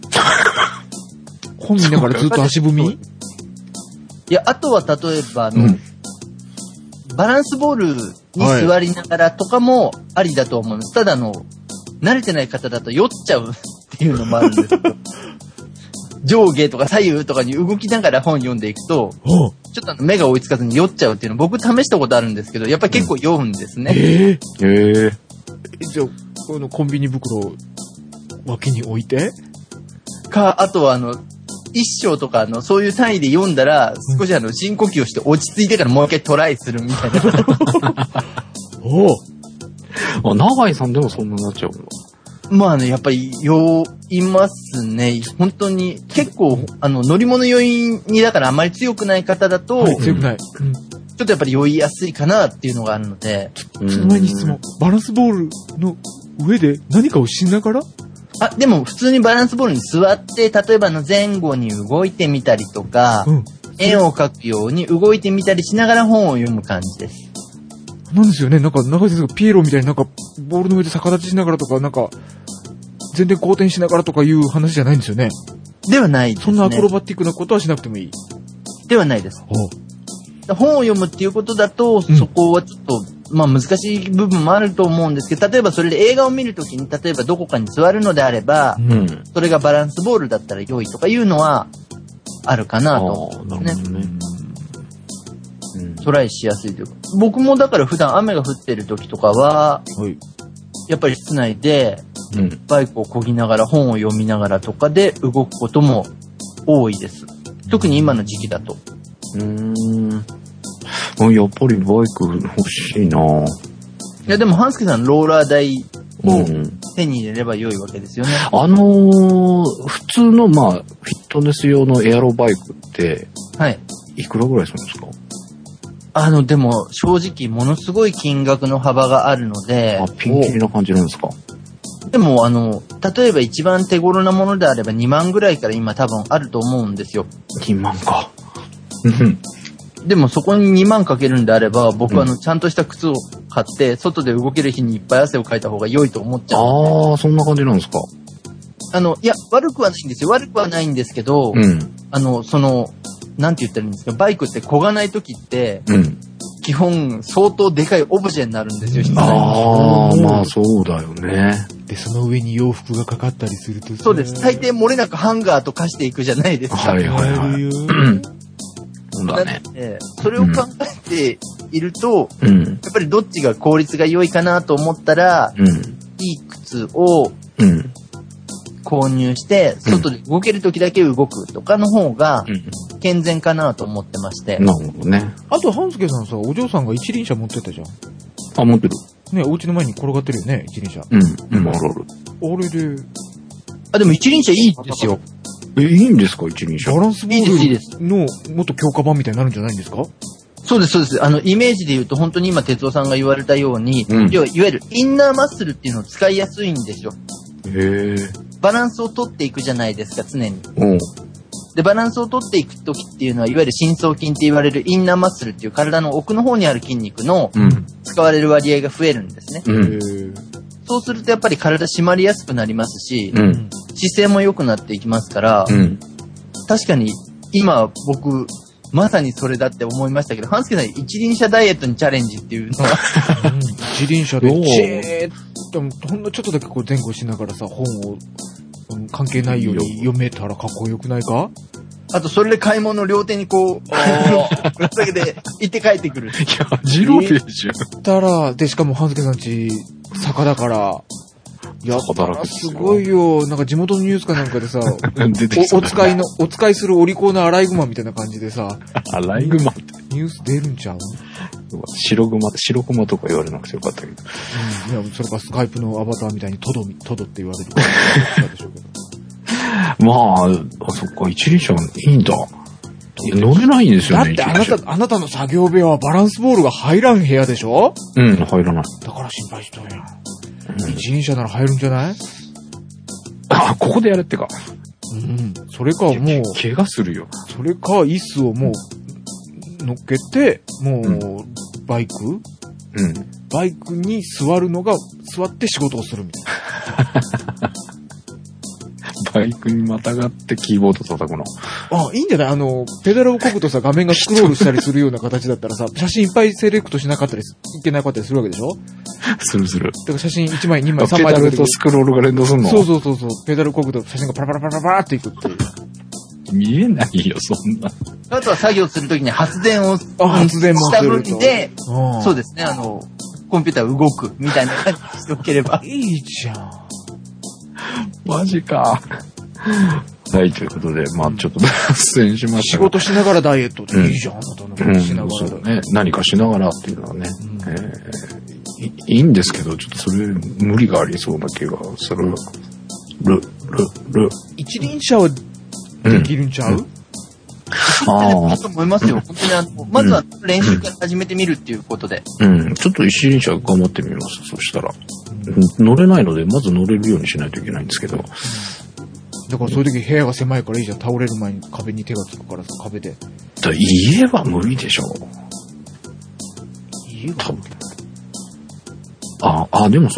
Speaker 3: 本見ながらずっと足踏み？い
Speaker 1: や、あとは例えばあの、うん、バランスボールに座りながらとかもありだと思います。はい、ただの、慣れてない方だと酔っちゃうっていうのもあるんですけど、上下とか左右とかに動きながら本読んでいくと、ちょっとあの目が追いつかずに酔っちゃうっていうの僕試したことあるんですけど、やっぱり結構酔うんですね。うん、
Speaker 3: えー、えー、じゃあ、このコンビニ袋脇に置いて
Speaker 1: か、あとはあの、一章とかのそういう単位で読んだら少しあの深呼吸をして落ち着いてからもう一回トライするみたいな。
Speaker 3: お
Speaker 2: お。長井さんでもそんなになっちゃうの？
Speaker 1: まあね、やっぱり酔いますね。本当に結構あの乗り物酔いにだからあまり強くない方だと、
Speaker 3: はい、強くない、
Speaker 1: うん。ちょっとやっぱり酔いやすいかなっていうのがあるので。
Speaker 3: その前に質問。バランスボールの上で何かをしながら？
Speaker 1: あ、でも普通にバランスボールに座って、例えばの前後に動いてみたりとか、うん、円を描くように動いてみたりしながら本を読む感じです。
Speaker 3: なんですよね。なんか、中井先生がピエロみたいになんか、ボールの上で逆立ちしながらとか、なんか、 全然好転しながらとかいう話じゃないんですよね。
Speaker 1: ではないですね。
Speaker 3: そんなアクロバティックなことはしなくてもいい。
Speaker 1: ではないです。本を読むっていうことだと、うん、そこはちょっと、まあ難しい部分もあると思うんですけど、例えばそれで映画を見るときに、例えばどこかに座るのであれば、うん、それがバランスボールだったら良いとかいうのはあるかなと思うんですね。うん、トライしやすいというか。僕もだから普段雨が降ってるときとかは、はい、やっぱり室内でバイクを漕ぎながら本を読みながらとかで動くことも多いです。特に今の時期だと。
Speaker 2: うーん。やっぱりバイク欲しいなぁ。い
Speaker 1: やでも半助さんローラー台を手に入れれば良いわけですよね。
Speaker 2: うん、あのー、普通のまあフィットネス用のエアロバイクってはいいくらぐらいするんですか？
Speaker 1: あのでも正直ものすごい金額の幅があるので。
Speaker 2: あ、ピンキリな感じなんですか？
Speaker 1: でもあの例えば一番手頃なものであればにまんぐらいから今多分あると思うんですよ。
Speaker 2: にまんか。
Speaker 1: でもそこににまんかけるんであれば、僕はあのちゃんとした靴を買って、外で動ける日にいっぱい汗をかいた方が良いと思っちゃう。
Speaker 2: ああ、そんな感じなんですか。
Speaker 1: あの、いや、悪くはないんですよ。悪くはないんですけど、うん、あの、その、なんて言ったらいいんですか、バイクって漕がない時って、うん、基本相当でかいオブジェになるんですよ、
Speaker 2: ああ、まあそうだよね。
Speaker 3: で、その上に洋服がかかったりすると。
Speaker 1: そうです。大抵漏れなくハンガーと化していくじゃないですか。
Speaker 2: はいはいはい。そうだね。
Speaker 1: それを考えていると、うん、やっぱりどっちが効率が良いかなと思ったら、うん、いい靴を購入して、うん、外で動ける時だけ動くとかの方が健全かなと思ってまして。
Speaker 2: なるほどね。
Speaker 3: あと、半助さんさ、お嬢さんが一輪車持ってたじゃん。
Speaker 2: あ、持ってる。
Speaker 3: ね、お家の前に転がってるよね、一輪車。
Speaker 2: うん、うん、あるある。
Speaker 3: あれで。
Speaker 1: あ、でも一輪車いいですよ。
Speaker 2: え、いいんですか一輪車。
Speaker 3: バランスボールのもっと強化版みたいになるんじゃないんですか？
Speaker 1: そうです、そうです。あの、イメージで言うと本当に今哲夫さんが言われたように、うん、要はいわゆるインナーマッスルっていうのを使いやすいんですよ。
Speaker 2: へー。
Speaker 1: バランスを取っていくじゃないですか、常に。
Speaker 2: うん。
Speaker 1: で、バランスを取っていくときっていうのは、いわゆる深層筋って言われるインナーマッスルっていう体の奥の方にある筋肉の使われる割合が増えるんですね。うん、そうするとやっぱり体締まりやすくなりますし、うん、姿勢も良くなっていきますから、うん、確かに今僕、まさにそれだって思いましたけど、半助さん一輪車ダイエットにチャレンジっていうのは、
Speaker 3: うん、一輪車でチーッとほんのちょっとだけこう前後しながらさ、本を関係ないように読めたらかっこよくないか？
Speaker 1: あと、それで買い物両手にこう、ぶら下げて行って帰ってくる。い
Speaker 2: や、ジローでしょ。
Speaker 3: たら、で、しかも半助さんち、坂だから、やったらすごいよ。なんか地元のニュースかなんかでさ、出てきそうお、お使いの、お使いするお利口なアライグマみたいな感じでさ、
Speaker 2: アライグマって
Speaker 3: ニュース出るんちゃう？
Speaker 2: 白グマ、白クマとか言われなくてよかったけど。
Speaker 3: うん。いや、それかスカイプのアバターみたいにトド、トドって言われるからでしょうけど。
Speaker 2: まあ、あ、そっか、一輪車いいんだ。乗れないんですよね。
Speaker 3: だってあなた、あなたの作業部屋はバランスボールが入らん部屋でしょ？
Speaker 2: うん、入らない。
Speaker 3: だから心配しとるやん。うん、一輪車なら入るんじゃない？
Speaker 2: あ、ここでやれってか。
Speaker 3: うん。それかもう、
Speaker 2: 怪我するよ。
Speaker 3: それか、椅子をもう、乗っけて、もう、うん、バイク？うん。バイクに座るのが、座って仕事をするみたいな。
Speaker 2: バイクにまたがってキーボード叩くの。
Speaker 3: あ、いいんじゃない？あの、ペダルを漕ぐとさ、画面がスクロールしたりするような形だったらさ、写真いっぱいセレクトしなかったり、いけなかったりするわけでしょ？
Speaker 2: するする。
Speaker 3: だから写真いちまい、にまい、さんまい
Speaker 2: ペダルとスクロールが連動するの？
Speaker 3: そうそうそうそう。ペダル漕ぐと写真がパラパラパラパラっていくっていう。
Speaker 2: 見えないよ、そんな。
Speaker 1: あとは作業するときに発電を
Speaker 3: あ、発電も
Speaker 1: した向きで、そうですね、あの、コンピューター動くみたいな感じにしておければ。
Speaker 3: いいじゃん。
Speaker 2: マジか。はい、ということで、まあちょっと脱線しましたが。
Speaker 3: 仕事しながらダイエットっていいじゃん、あなたのことしながら、
Speaker 2: うんうん。そうね。何かしながらっていうのはね、うん、えーい。いいんですけど、ちょっとそれ無理がありそうな気がする。る、る、る。
Speaker 3: 一輪車はできるんちゃう？うん、
Speaker 1: ああ。だと思いますよ。本当にあの、まずは練習から始めてみるっていうことで。
Speaker 2: うん。うん、ちょっと一輪車頑張ってみます。そしたら。うん、乗れないので、まず乗れるようにしないといけないんですけど。うん、
Speaker 3: だからそういう時部屋が狭いからいいじゃん。倒れる前に壁に手がつくからさ、壁で。
Speaker 2: だ家は無理でしょ。
Speaker 3: 家は無理。
Speaker 2: ああ、でもそうか。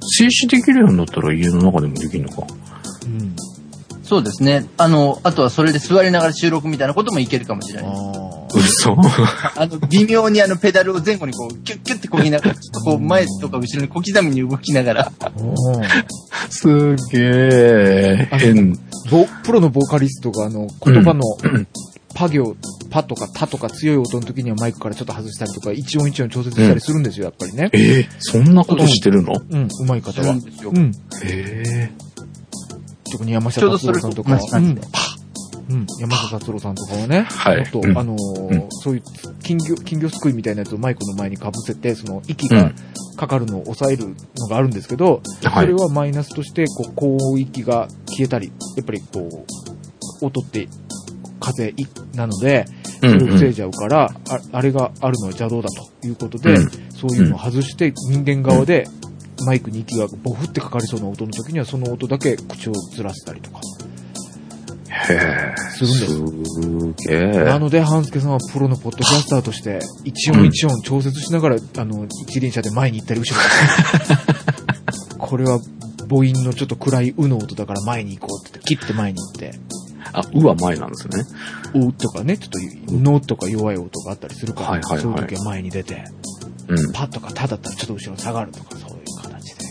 Speaker 2: 静止できるようになったら家の中でもできるのか。
Speaker 3: うん。
Speaker 1: そうですね。あの、あとはそれで座りながら収録みたいなこともいけるかもしれない。
Speaker 2: 嘘
Speaker 1: あの、微妙にあのペダルを前後にこう、キュッキュッてこぎながら、ちょっとこう前とか後ろに小刻みに動きながら。
Speaker 2: すげえ。変。
Speaker 3: プロのボーカリストがあの、言葉のパ行、パとかタとか強い音の時にはマイクからちょっと外したりとか、一音一音調節したりするんですよ、やっぱりね。
Speaker 2: えー、そんなことしてるの？
Speaker 3: うん、うまい方は。うん。へ
Speaker 2: え。
Speaker 3: 特に山下達郎さんとかは、うん、うん、山下達郎さんとかはね、
Speaker 2: はい、
Speaker 3: と、うん、あのーうん、そういう金魚、金魚すくいみたいなやつをマイクの前に被せて、その息がかかるのを抑えるのがあるんですけど、うん、それはマイナスとして、こう、高域が消えたり、やっぱりこう、音って風なので、それを防いじゃうから、うんうん、あ, あれがあるのは邪道だということで、うん、そういうのを外して人間側で、マイクに息がボフってかかりそうな音の時にはその音だけ口をずらせたりとか
Speaker 2: へえ
Speaker 3: するんです。
Speaker 2: すげえ。な
Speaker 3: ので半助さんはプロのポッドキャスターとして一音一音調節しながら、うん、あの一輪車で前に行ったり後ろにこれは母音のちょっと暗い「う」の音だから前に行こうって切って前に行って。
Speaker 2: あ、うは前なんですね。
Speaker 3: うとかね、ちょっとのとか弱い音があったりするから、はいはいはい、そういう時は前に出て、うん、パとかタだったらちょっと後ろに下がるとかそういう形で。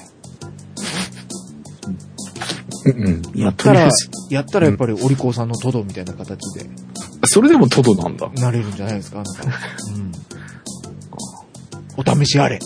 Speaker 3: うん、やったら、やったらやっぱりお利口さんのトドみたいな形で。
Speaker 2: それでもトドなんだ。
Speaker 3: なれるんじゃないですか、あなた。うん。お試しあれ。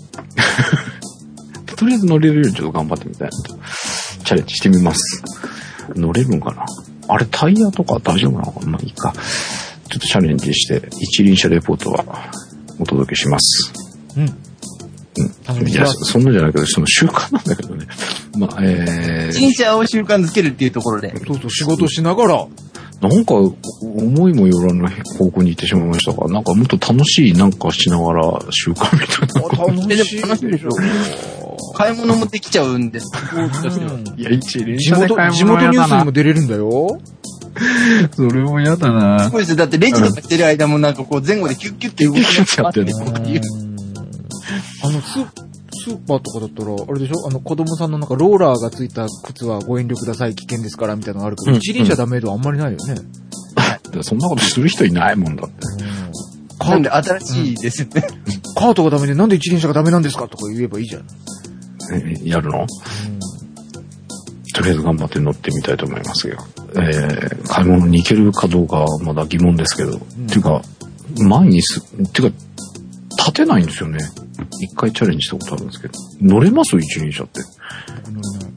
Speaker 2: とりあえず乗れるようにちょっと頑張ってみたいなと。チャレンジしてみます。乗れるんかなあれタイヤとか大丈夫なのかなまあいいか。ちょっとチャレンジして一輪車レポートはお届けします。うん。うん。いや、そんなじゃないけど、その習慣なんだけどね。まあ、えー。
Speaker 1: 一輪車を習慣づけるっていうところで。
Speaker 3: そうそう、仕事しながら。
Speaker 2: なんか、思いもよらぬ方向に行ってしまいましたが、なんかもっと楽しいなんかしながら習慣みたいなこと。
Speaker 1: 楽しい。楽しいでしょ。買い物もできちゃうんです。
Speaker 2: いや、一輪車で買い物
Speaker 3: 地元ニュースにも出れるんだよ。
Speaker 2: それも嫌だな。
Speaker 1: すごいですよ。だってレジとかしてる間もなんかこう前後でキュッキュッって動き
Speaker 2: ちゃってる。
Speaker 3: あの、スー、スーパーとかだったら、あれでしょあの子供さんのなんかローラーがついた靴はご遠慮ください、危険ですからみたいなのがあるけど、うん、一輪車ダメとはあんまりないよね。
Speaker 2: うん、そんなことする人いないもんだって。
Speaker 1: うん、なんで新しいですよね、
Speaker 3: うん。カートがダメでなんで一輪車がダメなんですかとか言えばいいじゃん。
Speaker 2: やるの、うん、とりあえず頑張って乗ってみたいと思いますよ。えー、買い物に行けるかどうかはまだ疑問ですけど、うん、っていうか、前にす、っていうか、立てないんですよね。一回チャレンジしたことあるんですけど。乗れます一輪車って。僕乗れない。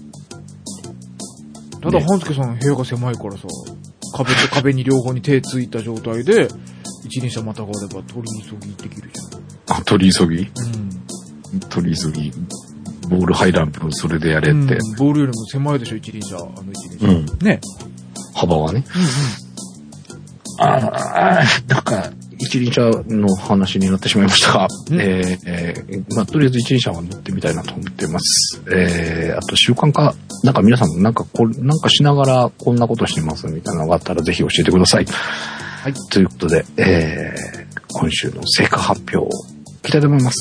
Speaker 3: ただ、半助さん部屋が狭いからさ、壁と壁に両方に手ついた状態で、一輪車またがれば取り急ぎできるじ
Speaker 2: ゃん。あ、取り急ぎ？うん。取り急ぎ。ボールハイランプそれでやれって、うん。
Speaker 3: ボールよりも狭いでしょ、一輪車。あの一輪車。うん。ね。
Speaker 2: 幅がね。うんうん。ああ、なんか、一輪車の話になってしまいましたが、うん、えーえー、まあ、とりあえず一輪車は乗ってみたいなと思ってます。えー、あと習慣化、なんか皆さんもなんかこう、なんかしながらこんなことしてますみたいなのがあったらぜひ教えてください。はい。ということで、えー、今週の成果発表をいきたいと思います。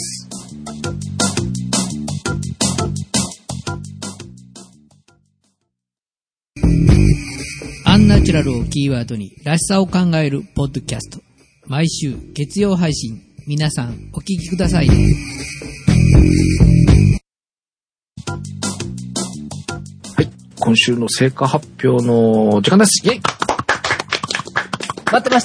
Speaker 4: アンナチュラルをキーワードにらしさを考えるポッドキャスト。毎週月曜配信。皆さんお聞きください。はい。
Speaker 2: 今週の成果発表の時間です。イェイ！
Speaker 1: 待ってました。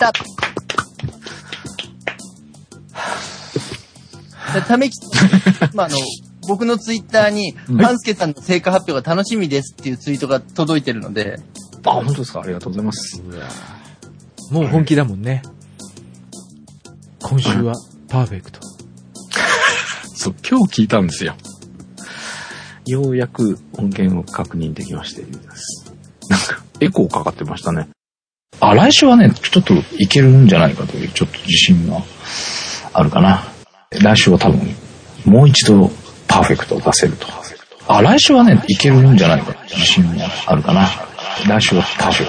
Speaker 1: ためき、まあ、あの、僕のツイッターに、半助さんの成果発表が楽しみですっていうツイートが届いてるので。
Speaker 2: あ、本当ですか？ありがとうございます。
Speaker 3: もう本気だもんね。今週はパーフェクト。
Speaker 2: そう、今日聞いたんですよ。ようやく音源を確認できまして、なんかエコーかかってましたね。あ、来週はね、ちょっといけるんじゃないかというちょっと自信があるかな。来週は多分もう一度パーフェクトを出せると。あ、来週はね、いけるんじゃないかという自信があるかな。来週はパーフェクト、パーフェクト、パーフェクト、パーフェク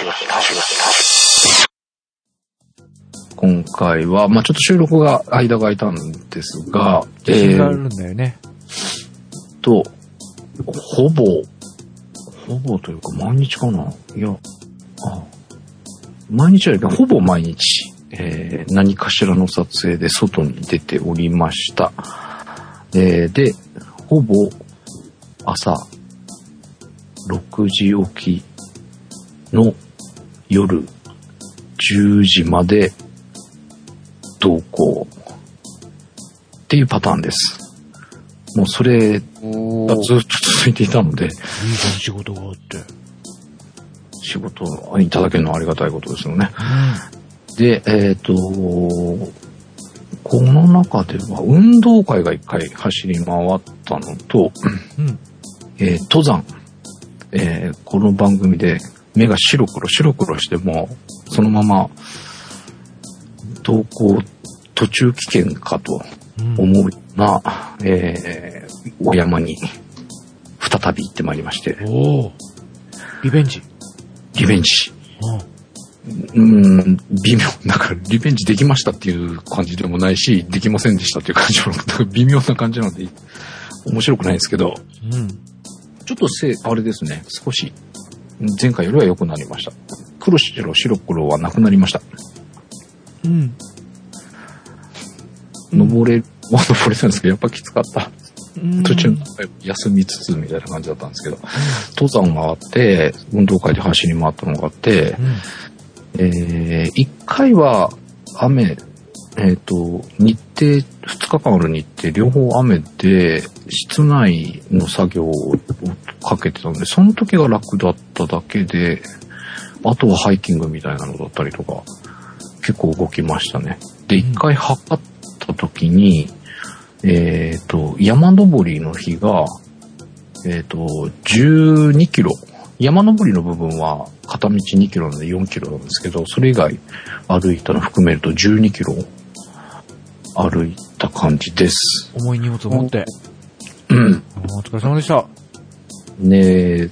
Speaker 2: ト。今回は、まあちょっと収録が間が空いたんですが、
Speaker 3: 自信があるんだよね。
Speaker 2: と、ほぼ、ほぼというか毎日かな。いや、あ毎日はほぼ毎日、えー、何かしらの撮影で外に出ておりました。えー、で、ほぼ朝ろくじ起きの夜じゅうじまで同行っていうパターンです。もうそれがずっと続いていたので。いいじゃ
Speaker 3: ん、仕事があって。
Speaker 2: 仕事いただけるのはありがたいことですよね。うん、で、えっと、この中では運動会が一回走り回ったのと、うん、えー、登山、えー、この番組で目が白黒白黒してもそのまま登校途中危険かと思うような、うん、えー、お山に再び行ってまいりまして。
Speaker 3: おー、リベンジ
Speaker 2: リベンジ。うーん、微妙。なんか、リベンジできましたっていう感じでもないし、できませんでしたっていう感じも、微妙な感じなので、面白くないんですけど、うん、ちょっとせ、あれですね、少し、前回よりは良くなりました。黒白白黒はなくなりました。うん。登れ、まあ、登れたんですけど、やっぱきつかった。途中休みつつみたいな感じだったんですけど、登山があって、運動会で走り回ったのがあって、うん、えー、いっかいは雨、えっと、日程、ふつかかんある日程、両方雨で、室内の作業をかけてたので、その時が楽だっただけで、あとはハイキングみたいなのだったりとか、結構動きましたね。で、いっかい測った時に、えっと、山登りの日が、えっと、じゅうにキロ。山登りの部分は片道にキロなのでよんキロなんですけど、それ以外歩いたの含めるとじゅうにキロ歩いた感じです。
Speaker 3: 重い荷物を持って。
Speaker 2: うん。
Speaker 3: お疲れ様でした。
Speaker 2: ねえ、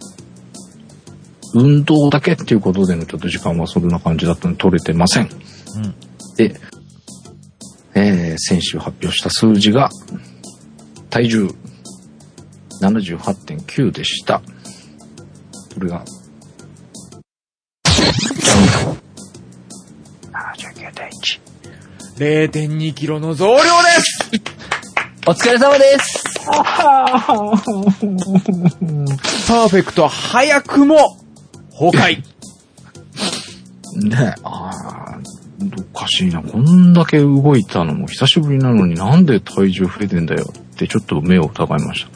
Speaker 2: 運動だけっていうことでのちょっと時間はそんな感じだったので取れてません。うん。で、えー、先週発表した数字が体重 ななじゅうはちてんきゅう でした。それが ななじゅうきゅうてんいち。
Speaker 3: れいてんにキロの増量です。
Speaker 1: お疲れ様です。
Speaker 3: パーフェクト早くも崩壊。
Speaker 2: ねえ、ああ。おかしいな。こんだけ動いたのも久しぶりなのになんで体重増えてんだよってちょっと目を疑いました。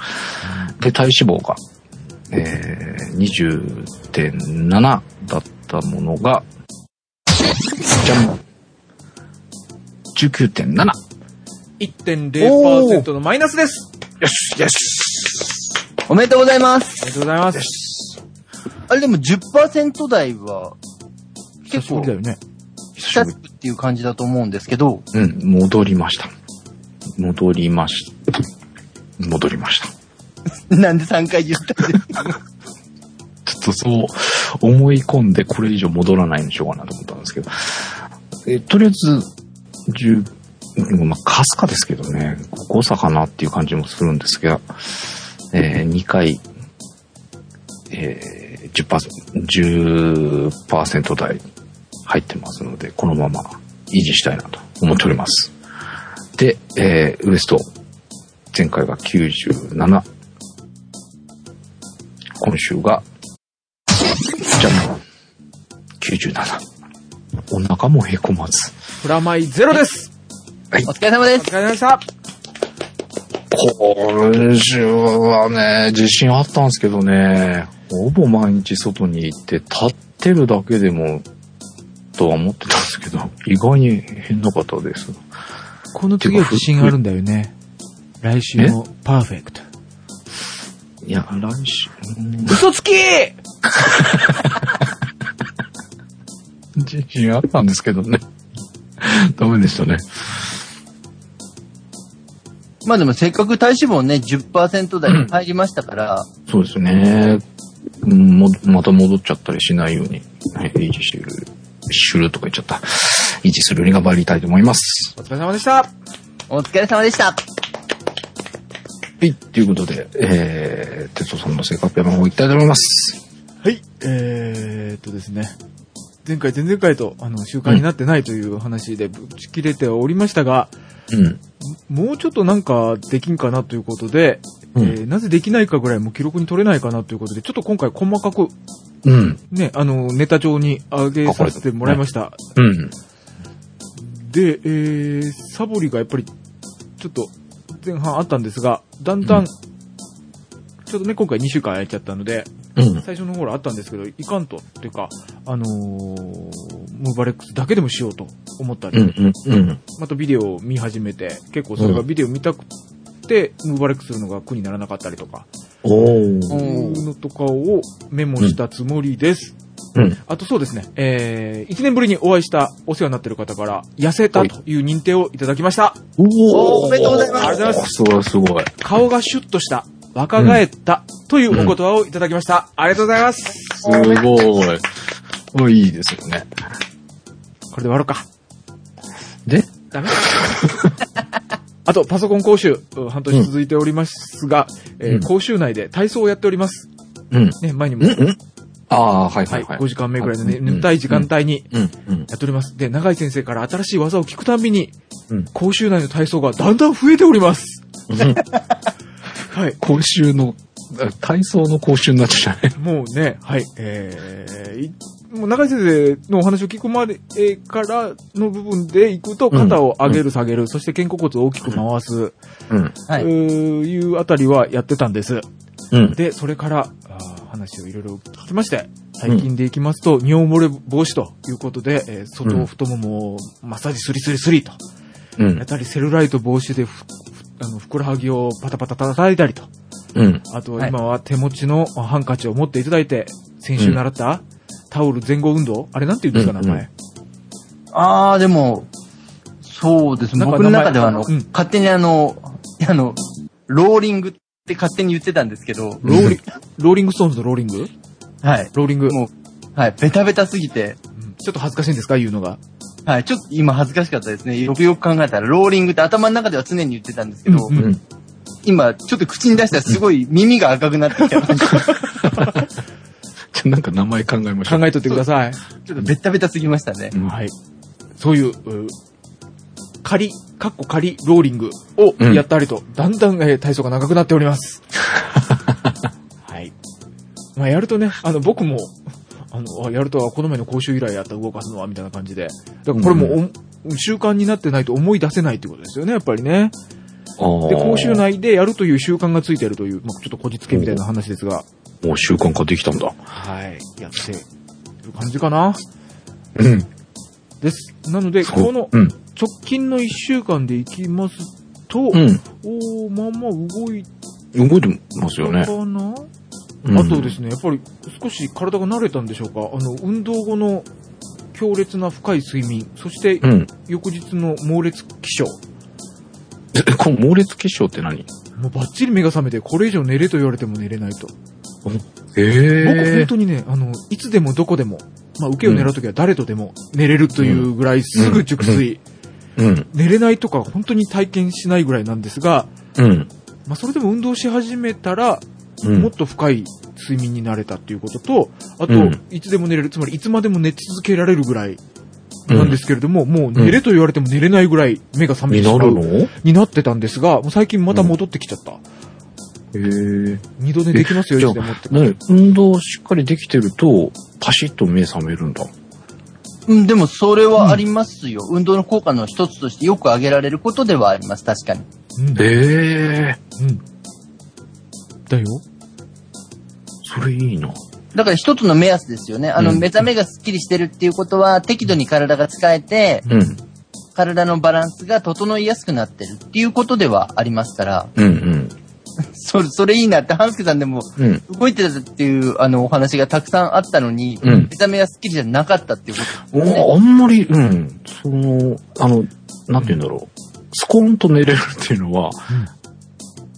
Speaker 2: で、体脂肪が、えー、にじゅうてんなな だったものが、じゃん じゅうきゅうてんなな。
Speaker 3: いってんれいパーセント のマイナスです。
Speaker 2: よし、よし。
Speaker 1: おめでとうございます。
Speaker 3: おめでとうございます。
Speaker 1: あれでも じゅっパーセント 台は結構
Speaker 3: だよね。
Speaker 1: 久しぶりっていう感じだと思うんですけど。
Speaker 2: うん、戻りました。戻りました。戻りました。
Speaker 1: なんでさんかい言ったんですか？
Speaker 2: ちょっとそう思い込んでこれ以上戻らないにしようかなと思ったんですけど。えとりあえず、じゅう、まあ、かすかですけどね、誤差かなっていう感じもするんですが、えー、にかい、えー、じゅっパーセント、じゅっパーセント 台入ってますので、このまま維持したいなと思っております。で、えー、ウエスト、前回がきゅうじゅうなな、今週が、じゃあ、きゅうじゅうなな。お腹もへこまず。
Speaker 3: プラマイゼロです。
Speaker 1: はい。お疲れ様です。
Speaker 3: お疲れ様でした。
Speaker 2: 今週はね、自信あったんですけどね、ほぼ毎日外に行って立ってるだけでも、とは思ってたんですけど、意外に変な方です。
Speaker 3: この次は自信あるんだよね。来週のパーフェクト。
Speaker 2: いや、来週、
Speaker 3: 嘘つき
Speaker 2: 自信あったんですけどね。ダメでしたね。
Speaker 1: まあでもせっかく体脂肪ね、じゅっパーセント 台に入りましたから、
Speaker 2: うん。そうですね。も、また戻っちゃったりしないように、はい、維持している。シュルとか言っちゃった。維持するように頑張りたいと思います。
Speaker 3: お疲れ様でした。
Speaker 1: お疲れ様でした。
Speaker 2: はい、ということで、えー、哲夫さんの成果発表の方行きたいと思います。
Speaker 3: はい、えーっとですね。前回、前々回と、あの、習慣になってないという話でぶち切れておりましたが、うん。もうちょっとなんかできんかなということで、うん、えー、なぜできないかぐらいも記録に取れないかなということで、ちょっと今回細かく、うん。ね、あの、ネタ帳に上げさせてもらいました。うん。で、えー、サボりがやっぱり、ちょっと前半あったんですが、だんだん、うん、ちょっとね、今回にしゅうかん空いちゃったので、うん、最初の頃あったんですけど、いかんと、っていうか、あのー、ムーバレックスだけでもしようと思ったり、うんうんうん、またビデオを見始めて、結構それがビデオ見たくて、ムーバレックスするのが苦にならなかったりとか、いうのとかをメモしたつもりです。うん、あとそうですね、えー、いちねんぶりにお会いしたお世話になっている方から、痩せたという認定をいただきました。
Speaker 1: おー、おめでとうございます。
Speaker 3: ありがとうございます。
Speaker 2: すごいすごい。
Speaker 3: 顔がシュッとした。若返ったというお言葉をいただきました。うん、ありがとうございます。
Speaker 2: すごい。いいですよね。
Speaker 3: これで終わろうか。
Speaker 2: で？
Speaker 3: ダメあと、パソコン講習、半年続いておりますが、うんえー、講習内で体操をやっております。うん。ね、前にも。うんうん
Speaker 2: ああ、はいはいはい。はい、
Speaker 3: ごじかんめぐらいのね、眠たい時間帯にやっております。で、長井先生から新しい技を聞くたびに、うん、講習内の体操がだんだん増えております。
Speaker 2: はい。講習の、体操の講習になっちゃう。
Speaker 3: もうね、はい。えー、もう長井先生のお話を聞くまでからの部分でいくと、肩を上げる下げる、うん、そして肩甲骨を大きく回す、うん、はい。いうあたりはやってたんです。うん、で、それから、話をいろいろ聞きまして、最近でいきますと、うん、尿漏れ防止ということで、えー、外太ももをマッサージスリスリスリと、うん、やったりセルライト防止でふあのふくらはぎをパタパタ叩いたりと、うん、あと今は手持ちのハンカチを持っていただいて、先週習った、うん、タオル前後運動あれなんて言うんですか、名前。
Speaker 1: うんうん、あー、でも、そうですね。僕の中ではあの、うん、勝手にあの、あの、ローリングって勝手に言ってたんですけど。
Speaker 3: ローリ、ローリングストーンズのローリング
Speaker 1: はい。
Speaker 3: ローリング。
Speaker 1: もう、はい。ベタベタすぎて、
Speaker 3: うん。ちょっと恥ずかしいんですか言うのが。
Speaker 1: はい。ちょっと今恥ずかしかったですね。よくよく考えたら、ローリングって頭の中では常に言ってたんですけど、うんうん、今、ちょっと口に出したらすごい耳が赤くなってきた感じ。
Speaker 2: なんか名前考えましょう。
Speaker 3: 考えとってください。
Speaker 1: ちょっとベタベタすぎましたね。
Speaker 3: うん、はい。そういう、う仮、カッコ仮ローリングをやったりと、うん、だんだん、えー、体操が長くなっております。はい。まあ、やるとね、あの、僕も、あの、やるとは、この前の講習以来やった動かすのは、みたいな感じで。だからこれも、うん、習慣になってないと思い出せないってことですよね、やっぱりね。で、講習内でやるという習慣がついているという、まあ、ちょっとこじつけみたいな話ですが。
Speaker 2: もう習慣化できたんだ。
Speaker 3: はい。やってる感じかな。
Speaker 2: うん。
Speaker 3: です。なので、この、うん直近のいっしゅうかんでいきますと、うん、おー、まあまあ動いて
Speaker 2: 動いてますよね。
Speaker 3: かな、うん、あとですね、やっぱり少し体が慣れたんでしょうか。あの、運動後の強烈な深い睡眠、そして、うん、翌日の猛烈起床。
Speaker 2: え、この猛烈起床って何？
Speaker 3: もうバッチリ目が覚めて、これ以上寝れと言われても寝れないと。
Speaker 2: へー。
Speaker 3: 僕本当にね、あの、いつでもどこでも、まあ、受けを狙うときは誰とでも寝れるというぐらいすぐ熟睡。うんうんうん、寝れないとか本当に体験しないぐらいなんですが、うん、まあそれでも運動し始めたら、うん、もっと深い睡眠になれたっていうことと、あと、うん、いつでも寝れる、つまりいつまでも寝続けられるぐらいなんですけれども、うん、もう寝れと言われても寝れないぐらい目が覚めてしまう、うん、になってたんですが、もう最近また戻ってきちゃった。
Speaker 2: うん、へえ。
Speaker 3: 二度寝できますよ、いつでもって。
Speaker 2: 運動しっかりできてると、パシッと目覚めるんだ。
Speaker 1: うん、でもそれはありますよ、うん。運動の効果の一つとしてよく挙げられることではあります、確かに。
Speaker 2: うん、ええー。うん。
Speaker 3: だよ。
Speaker 2: それいいな。
Speaker 1: だから一つの目安ですよね。あの、うん、目覚めがスッキリしてるっていうことは、適度に体が使えて、うん、体のバランスが整いやすくなってるっていうことではありますから。うんうん。それ、それいいなって、半助さんでも、動いてたっていう、あの、お話がたくさんあったのに、うん、目覚めはスッキリじゃなかったっていうことですね。
Speaker 2: あんまり、うん、その、あの、なんて言うんだろう。スコーンと寝れるっていうのは、うん、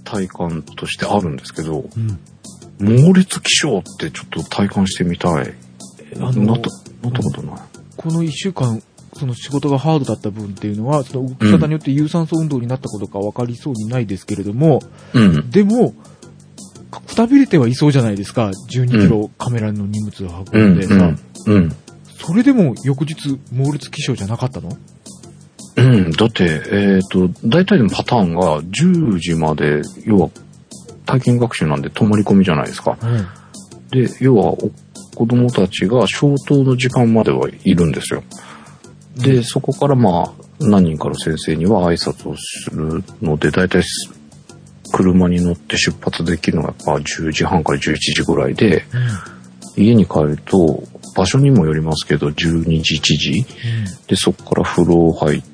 Speaker 2: 体感としてあるんですけど、うん、猛烈起床ってちょっと体感してみたい。あの、なった、なったことない。
Speaker 3: この一週間、 その仕事がハードだった分っていうのは、その動き方によって有酸素運動になったことか分かりそうにないですけれども、
Speaker 2: うん。
Speaker 3: でも、くたびれてはいそうじゃないですか。じゅうにキロカメラの荷物を
Speaker 2: うん。
Speaker 3: 運んでさ。
Speaker 2: うん。うん。
Speaker 3: それでも翌日、猛烈気象じゃなかったの？
Speaker 2: うん。だって、えっと、大体のパターンがじゅうじまで、要は体験学習なんで泊まり込みじゃないですか。
Speaker 3: うん。
Speaker 2: で、要はお子供たちが消灯の時間まではいるんですよ。で、
Speaker 3: うん、
Speaker 2: そこからまあ、何人かの先生には挨拶をするので、大体車に乗って出発できるのがやっぱじゅうじはんからじゅういちじぐらいで、うん、家に帰ると、場所にもよりますけど、じゅうにじ、いちじ、うん、で、そこから風呂入って、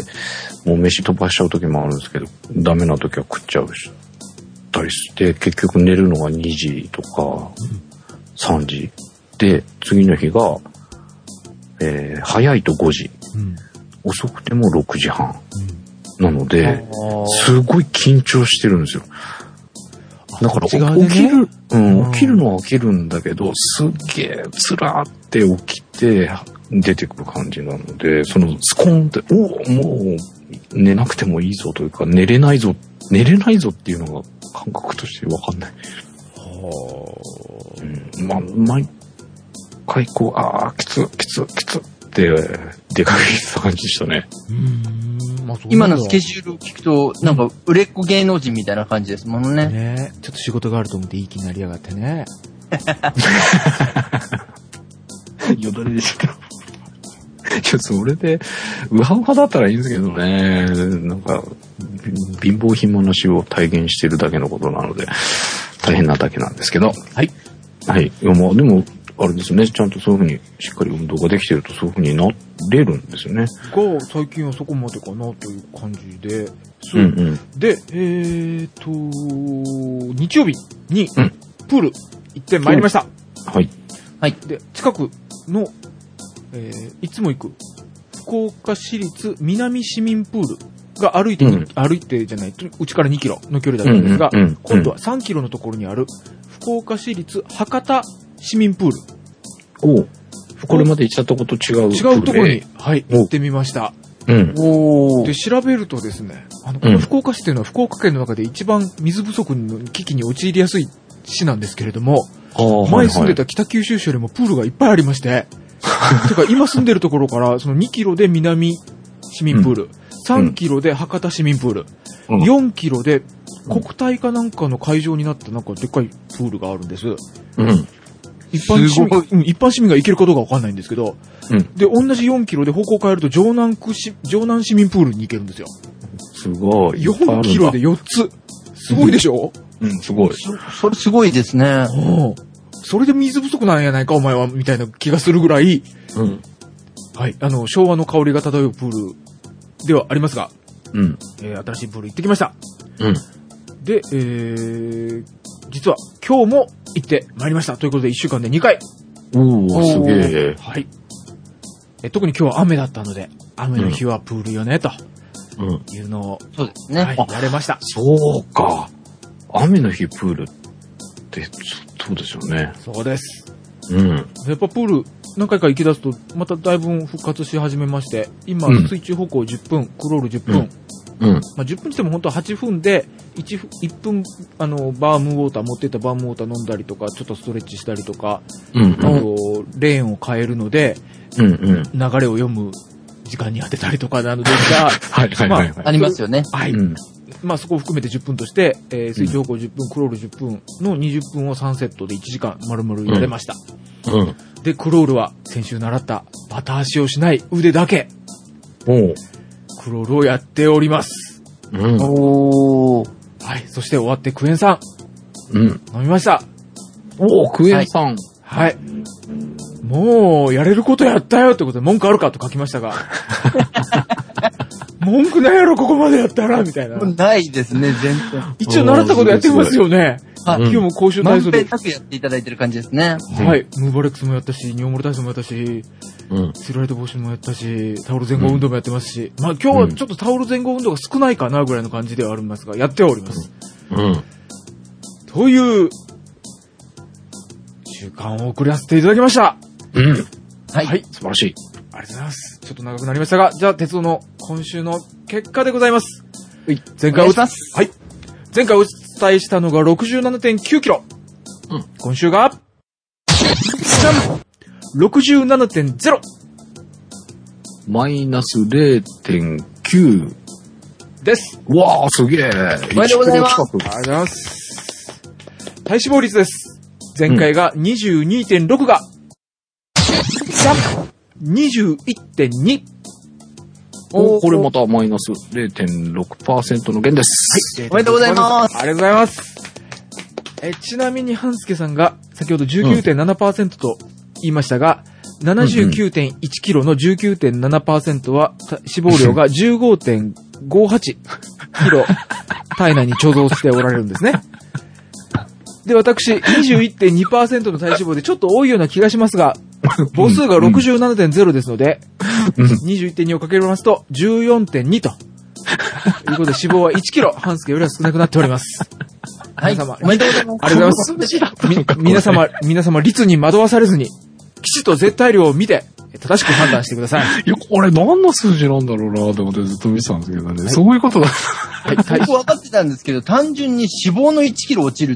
Speaker 2: もう飯飛ばしちゃう時もあるんですけど、ダメな時は食っちゃうしたりして、結局寝るのがにじとか、うん、さんじで、次の日が、えー、早いとごじ、うん、遅くてもろくじはん、うん、なので、すごい緊張してるんですよ。だから、ね、起きる、うん、起きるのは起きるんだけど、すっげえつらーって起きて出てくる感じなので、そのスコーンって、おお、もう寝なくてもいいぞというか、寝れないぞ、寝れないぞっていうのが感覚としてわかんない。はあ、うん、ま、毎回こう、ああ、きつ、きつ、きつって出かけてた感じでしたね。
Speaker 1: うーん、まあ、今のスケジュールを聞くと、なんか売れっ子芸能人みたいな感じですもんね。
Speaker 3: ね、ちょっと仕事があると思っていい気になりやがってね。
Speaker 2: よだれでした。ちょっとそれで、ウハウハだったらいいんですけどね。なんか、貧乏品話を体現してるだけのことなので、大変なだけなんですけど。
Speaker 3: はい。
Speaker 2: はい。いや、まあでも、あれですね、ちゃんとそういうふうにしっかり運動ができてるとそういうふうになれるんですよね。
Speaker 3: が、最近はそこまでかなという感じで。
Speaker 2: うんうん。
Speaker 3: で、えーと、日曜日に、プール行ってまいりました。
Speaker 2: うん、はい。
Speaker 3: はい。で、近くの、えー、いつも行く、福岡市立南市民プールが歩いて、うん、歩いてじゃない、うちからにキロの距離だったんですが、うんうんうん、今度はさんキロのところにある、福岡市立博多市民プール。
Speaker 2: おう。これまで行ったとこと違う。
Speaker 3: 違うところに、はい、行ってみました。
Speaker 2: うん。
Speaker 3: おで、調べるとですね、あの、この福岡市っていうのは福岡県の中で一番水不足の危機に陥りやすい市なんですけれども、前住んでた北九州市よりもプールがいっぱいありまして、てか今住んでるところからそのにキロで南市民プール、うん、さんキロで博多市民プール、うん、よんキロで国体かなんかの会場になったなんかでっかいプールがあるんです。
Speaker 2: うん。
Speaker 3: 一般市民、うん、一般市民が行けるかどうかわかんないんですけど、うん、で、同じよんキロで方向を変えると城南区市、城南市民プールに行けるんですよ。
Speaker 2: すごい。
Speaker 3: よんキロでよっつ。すごいでしょ？
Speaker 2: うん、すごい。
Speaker 1: そ, それすごいですね。
Speaker 3: それで水不足なんやないかお前は、みたいな気がするぐらい、
Speaker 2: うん。
Speaker 3: はい、あの、昭和の香りが漂うプールではありますが、
Speaker 2: うん。
Speaker 3: えー、新しいプール行ってきました。
Speaker 2: うん。
Speaker 3: で、えー、実は今日も行ってまいりました。ということでいっしゅうかんでにかい。
Speaker 2: おー、すげえ。
Speaker 3: はい。え、特に今日は雨だったので、雨の日はプールよね、と。うん。いうのを、
Speaker 1: そうですね。
Speaker 3: はい、やれました。
Speaker 2: そうか。雨の日プールって、そうですよね。
Speaker 3: そうです。
Speaker 2: うん。
Speaker 3: やっぱプール、何回か行き出すと、まただいぶ復活し始めまして、今、うん、水中歩行じゅっぷん、クロールじゅっぷん。うん。うん、まあ、じゅっぷんっても本当ははっぷんで、いちぷん、あの、バームウォーター、持っていたバームウォーター飲んだりとか、ちょっとストレッチしたりとか、うんうん、あと、レーンを変えるので、うんうん、流れを読む時間に当てたりとかなのですが、
Speaker 2: はいはいはい、はい
Speaker 1: まあ。ありますよね。
Speaker 3: はい。うん、まあそこを含めてじゅっぷんとして、えー、水上歩行じゅっぷん、クロールじゅっぷんのにじゅっぷんをさんセットでいちじかん丸々やれました。
Speaker 2: うんうん、
Speaker 3: で、クロールは先週習ったバタ足をしない腕だけ。
Speaker 2: お
Speaker 3: クロールをやっております。
Speaker 2: うん、
Speaker 3: おー。はい。そして終わってクエン酸。
Speaker 2: うん。
Speaker 3: 飲みました。
Speaker 2: おー、クエン酸。
Speaker 3: はい。はい、もう、やれることやったよってことで文句あるかと書きましたが。文句ないやろ、ここまでやったらみたいな。
Speaker 1: ないですね、全然。
Speaker 3: 一応習ったことやってますよね。はい。今日も公衆体操で。
Speaker 1: 満遍なくやっていただいてる感じですね。
Speaker 3: はい。ムーバレックスもやったし、尿漏れ体操もやったし、うん。スライド防止もやったし、タオル前後運動もやってますし、うん、まあ今日はちょっとタオル前後運動が少ないかなぐらいの感じではありますが、やってはおります。
Speaker 2: うん。
Speaker 3: という、習慣を送らせていただきました。
Speaker 2: うん。
Speaker 3: はい。はい。
Speaker 2: 素晴らしい。
Speaker 3: あありがとうございます。ちょっと長くなりましたが、じゃあ、鉄道の今週の結果でございます。
Speaker 1: はい。
Speaker 3: 前回お
Speaker 1: 願いします。
Speaker 3: はい。前回お伝えしたのが ろくじゅうななてんきゅうキロ。うん。今週が、ろくじゅうななてんゼロ。
Speaker 2: マイナス れいてんきゅう。
Speaker 3: です。
Speaker 2: うわー、すげえ。
Speaker 1: おめでとうございます。
Speaker 3: ありがとうございます。体脂肪率です。前回が にじゅうにてんろく が、にじゅういってんに。
Speaker 2: お、これまたマイナス れいてんろくパーセント の減です。
Speaker 1: はい。おめでとうございます。
Speaker 3: ありがとうございます。え、ちなみに、半助さんが、先ほど じゅうきゅうてんななパーセント と言いましたが、ななじゅうきゅうてんいちキロの じゅうきゅうてんななパーセント は、脂肪量が じゅうごてんごはちキロ体内に貯蔵しておられるんですね。で、私、にじゅういってんにパーセント の体脂肪でちょっと多いような気がしますが、母数が ろくじゅうななてんゼロ ですので、にじゅういってんに をかけますと じゅうよんてんに と。ということで脂肪はいちキロ、半助よりは少なくなっております。
Speaker 1: はい。
Speaker 3: 皆様、
Speaker 1: おめでとうございます。
Speaker 3: ありがとうございます。み、皆様、皆様、率に惑わされずに、きちっと絶対量を見て、正しく判断してください。
Speaker 2: いや、これ何の数字なんだろうなと思ってずっと見てたんですけどね。はい、そういうことだ。
Speaker 1: はい。僕分かってたんですけど、単純に脂肪のいちキロ落ちるって、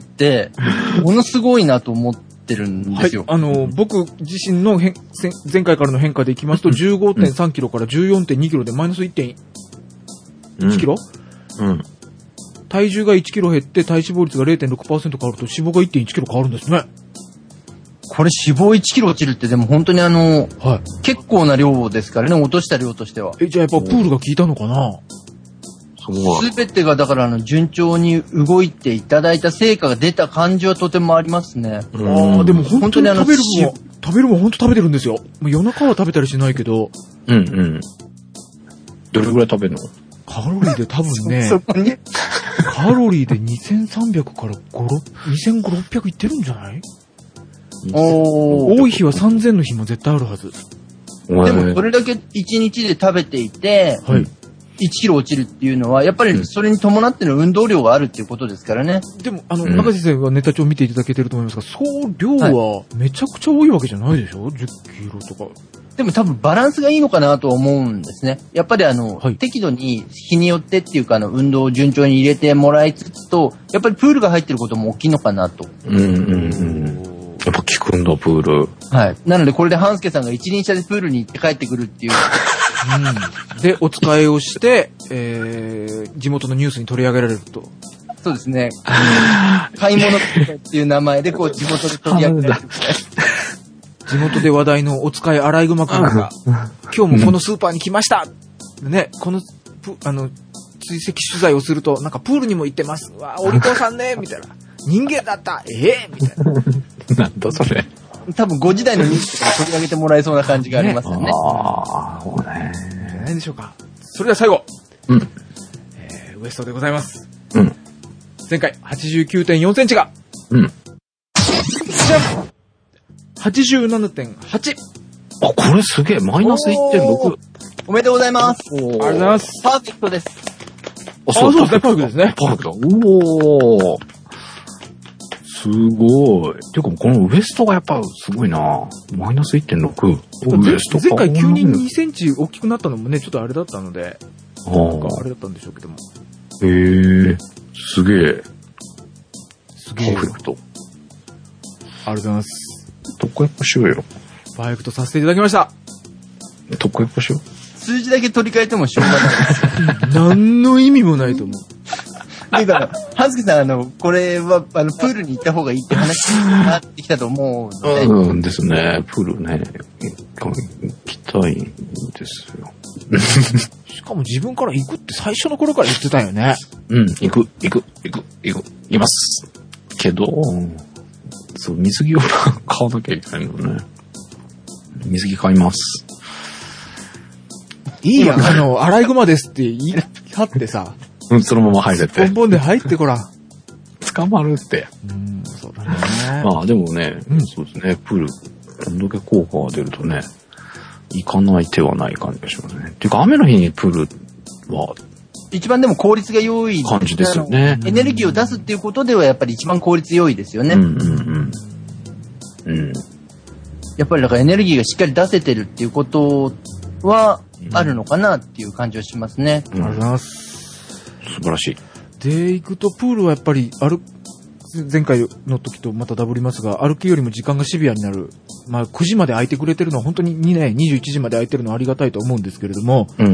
Speaker 1: ものすごいなと思ってるんですよ。
Speaker 3: はい。あの、僕自身の変、前回からの変化でいきますと、じゅうごてんさんキロから じゅうよんてんにキロでマイナス いってんいちキロ、
Speaker 2: うん、うん。
Speaker 3: 体重がいちキロ減って体脂肪率が れいてんろくパーセント 変わると脂肪が いってんいちキロ変わるんですね。
Speaker 1: これ脂肪いちキロ落ちるってでも本当にあの、はい、結構な量ですからね、落とした量としては。
Speaker 3: え、じゃあやっぱプールが効いたのかな？
Speaker 1: すべてがだからあの順調に動いていただいた成果が出た感じはとてもありますね。
Speaker 3: ああ、でも本当に食べるもん、食べるもん本当食べてるんですよ。夜中は食べたりしないけど。
Speaker 2: うんうん。どれぐらい食べるの？
Speaker 3: カロリーで多分ね、
Speaker 1: そこに
Speaker 3: カロリーでにせんさんびゃくからにせんごひゃく、ろっぴゃくいってるんじゃない？お多い日はさんぜんの日も絶対あるはず。
Speaker 1: でも、それだけいちにちで食べていて、はい、いちキロ落ちるっていうのは、やっぱりそれに伴っての運動量があるっていうことですからね。
Speaker 3: でも、あの、中地先生がネタ帳を見ていただけてると思いますが、総量はめちゃくちゃ多いわけじゃないでしょ？ じゅっキロとか。
Speaker 1: でも多分バランスがいいのかなと思うんですね。やっぱりあの、はい、適度に日によってっていうかあの、運動を順調に入れてもらいつつと、やっぱりプールが入ってることも大きいのかなと。
Speaker 2: うんうんうん。やっぱ効くんだ、プール。
Speaker 1: はい。なのでこれで半助さんが一輪車でプールに行って帰ってくるっていう。
Speaker 3: うん、で、お使いをして、えー、地元のニュースに取り上げられると。
Speaker 1: そうですね。買い物っていう名前でこう地元で取り上げられる。
Speaker 3: 地元で話題のお使いアライグマくんが、今日もこのスーパーに来ました、うん、ね、この、あの、追跡取材をすると、なんかプールにも行ってます。わあ、お利口さんね、みたいな。人間だったええー、みたいな。
Speaker 2: なんだそれ。
Speaker 1: 多分ご時代のニュースとか取り上げてもらえそうな感じがありますよね。ね
Speaker 2: ああ、そうね。
Speaker 3: じゃないでしょうか。それでは最後。
Speaker 2: うん。
Speaker 3: えー、ウエストでございます。
Speaker 2: うん。
Speaker 3: 前回 はちじゅうきゅうてんよんセンチが。
Speaker 2: うん。
Speaker 3: じゃんはちじゅうななてんはち。
Speaker 2: あ、これすげえ。マイナス いってんろく。
Speaker 1: おめでとうございます。
Speaker 3: ありがとうございます。
Speaker 1: パーフェクトです。
Speaker 3: あ、そうですね。パーフェクトですね。
Speaker 2: パーフェクト。おー。すごい。てか、このウエストがやっぱすごいな。マイナス いってんろく。ウエスト
Speaker 3: 前回急ににセンチ大きくなったのもね、ちょっとあれだったので。あなんかあれだったんでしょうけども。
Speaker 2: へえ。すげえ。
Speaker 3: すげえ。
Speaker 2: パーフェクト。
Speaker 3: ありがとうございます。
Speaker 2: 特約しようよ。
Speaker 3: パーフェクトさせていただきました。
Speaker 2: 特約しよ
Speaker 1: う。数字だけ取り替えてもしょうがないです。
Speaker 3: 何の意味もないと思う。
Speaker 1: だから、はずきさん、あの、これは、あの、プールに行った方がいいって話になってきたと思うので。
Speaker 2: うんですね。プールね、行きたいんですよ。
Speaker 3: しかも自分から行くって最初の頃から言ってたよね。
Speaker 2: うん、行く、行く、行く、行く、行きます。けど、そう、水着を買わなきゃいけないのね。水着買います。
Speaker 3: いいや、あの、アライグマですって言い張ってさ。
Speaker 2: うん、そのまま入れて。
Speaker 3: ポンポンで入ってこら。
Speaker 2: 捕まるって。
Speaker 3: うん、そうだね。
Speaker 2: まあでもね、うん、そうですね、プール、こんだけ効果が出るとね、行かない手はない感じがしますね。っていうか、雨の日にプールは、
Speaker 1: 一番でも効率が良い
Speaker 2: 感じですよね。
Speaker 1: エネルギーを出すっていうことではやっぱり一番効率良いですよね。
Speaker 2: うんうんうん。うん。
Speaker 1: やっぱりだからエネルギーがしっかり出せてるっていうことはあるのかなっていう感じはしますね。
Speaker 3: ありがとうございます。
Speaker 2: 素晴らしい。
Speaker 3: で、行くとプールはやっぱり歩前回の時とまたダブりますが、歩きよりも時間がシビアになる。まあ、くじまで空いてくれてるのは本当にね、にじゅういちじまで空いてるのはありがたいと思うんですけれども、
Speaker 2: うんうん、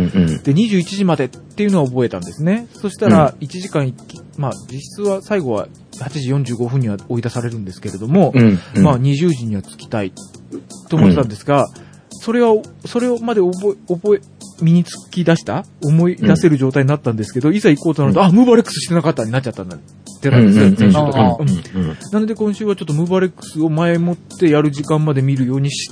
Speaker 3: で、にじゅういちじまでっていうのは覚えたんですね。そしたら、いちじかん、まあ、実質は最後ははちじよんじゅうごふんには追い出されるんですけれども、
Speaker 2: うんうん、
Speaker 3: まあ、にじゅうじには着きたいと思ってたんですが、うん、それは、それをまで覚え、覚え、身につき出した思い出せる状態になったんですけど、うん、いざ行こうとなると、うん、あ、ムーバレックスしてなかったになっちゃったんだってなんですよ、先週とか。なので今週はちょっとムーバレックスを前もってやる時間まで見るようにして、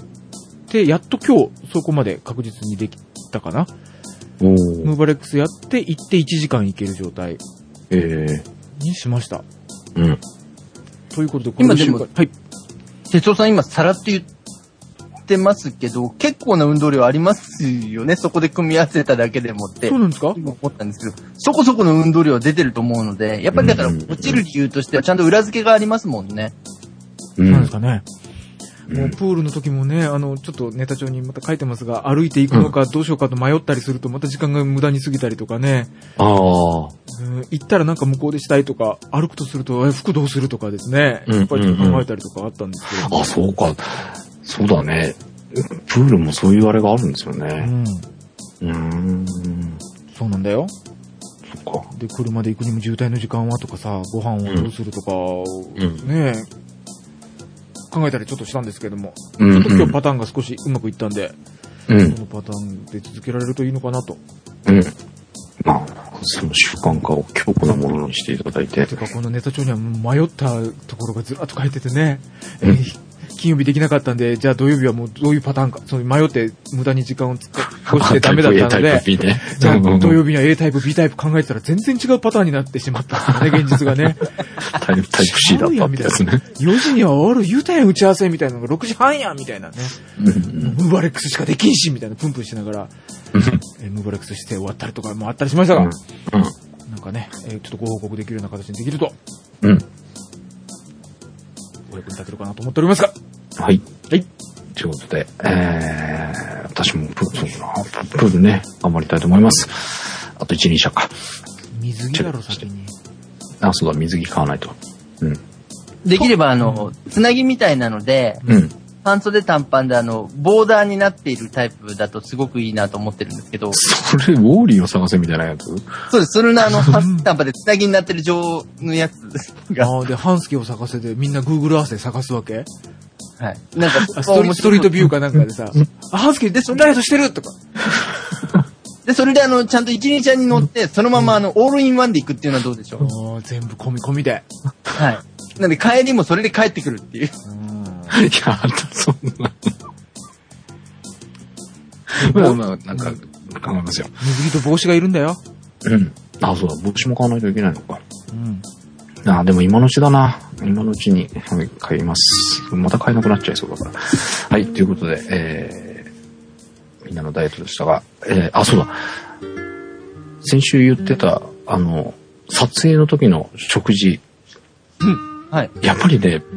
Speaker 3: やっと今日そこまで確実にできたかな。ムーバレックスやって行っていちじかん行ける状態にしました。
Speaker 2: えー、うん。
Speaker 3: ということで、
Speaker 1: 今でも、
Speaker 3: はい。
Speaker 1: 哲夫さん今さらっと言ってますけど、結構な運動量ありますよね。そこで組み合わせただけでもって。
Speaker 3: そうなんですか？
Speaker 1: 今思ったんですけど、そこそこの運動量は出てると思うので、やっぱりだから落ちる理由としてはちゃんと裏付けがありますもんね。
Speaker 3: うん、なんですかね。もうプールの時もね、あの、ちょっとネタ帳にまた書いてますが、歩いていくのかどうしようかと迷ったりすると、また時間が無駄に過ぎたりとかね。
Speaker 2: ああ。
Speaker 3: うん、行ったらなんか向こうでしたいとか、歩くとすると、え、服どうするとかですね。やっぱりちょっと考えたりとかあったんですけど、ね、
Speaker 2: あ、そうか。そうだね。プールもそういうあれがあるんですよね。うん。うーん。
Speaker 3: そうなんだよ。
Speaker 2: そっか。
Speaker 3: で、車で行くにも渋滞の時間はとかさ、ご飯をどうするとか、うん、ねえ。考えたりちょっとしたんですけども、うんうん、ちょっと今日パターンが少しうまくいったんで、うん、このパターンで続けられるといいのかなと。
Speaker 2: うん。まあ、その習慣化を強固なものにしていただいて。
Speaker 3: てか、このネタ帳には迷ったところがずらっと書いててね、うん、えー、金曜日できなかったんで、じゃあ土曜日はもうどういうパターンか、その迷って無駄に時間を使してダメだったので、
Speaker 2: ね、
Speaker 3: じゃあ土曜日には A タイプ、B タイプ考えてたら全然違うパターンになってしまったんですよね、現実がね。
Speaker 2: タイプ C だったんですね。
Speaker 3: よじには終わる言うたやん打ち合わせみたいなのがろくじはんやみたいなね。ムーバレックスしかできんしみたいなプンプンしながら、えムーバレックスして終わったりとかもあったりしましたが、うんうん、なんかね、えー、ちょっとご報告できるような形にできると、うん、お役に立てるかなと思っておりますが、
Speaker 2: はい。
Speaker 3: はい。
Speaker 2: ということで、えー、私もプール、そうな、プールね、頑張りたいと思います。あと一輪車か。
Speaker 3: 水着だろ、先に。
Speaker 2: あ、そうだ、水着買わないと。うん。
Speaker 1: できれば、あの、つなぎみたいなので、
Speaker 2: うん。
Speaker 1: 半袖短パンで、あの、ボーダーになっているタイプだとすごくいいなと思ってるんですけど。
Speaker 2: それ、ウォーリーを探せみたいなやつ？
Speaker 1: そうです。それのあの、半袖短パンでつなぎになってる状のやつが。
Speaker 3: ああ、で、半助を探せで、みんな Google Earth で探すわけ？
Speaker 1: はい。なんか
Speaker 3: ストリ、ストリートビューかなんかでさ、あ、ハンスケで、それダイエットしてるとか。
Speaker 1: で、それであの、ちゃんと一輪車に乗って、そのままあの、オールインワンで行くっていうのはどうでしょう？
Speaker 3: おー、全部込み込みで。
Speaker 1: はい。なんで帰りもそれで帰ってくるっていう。
Speaker 2: いや、そんな。まあまあ、なんか、考えますよ。
Speaker 3: 水着と帽子がいるんだよ。
Speaker 2: うん。あ、そうだ、帽子も買わないといけないのか。
Speaker 3: うん。
Speaker 2: あ、でも今のうちだな。今のうちに買います。また買えなくなっちゃいそうだから。はい、ということで、えー、みんなのダイエットでしたが、えー、あ、そうだ。先週言ってた、あの、撮影の時の食事。
Speaker 1: うん。はい。
Speaker 2: やっぱりね、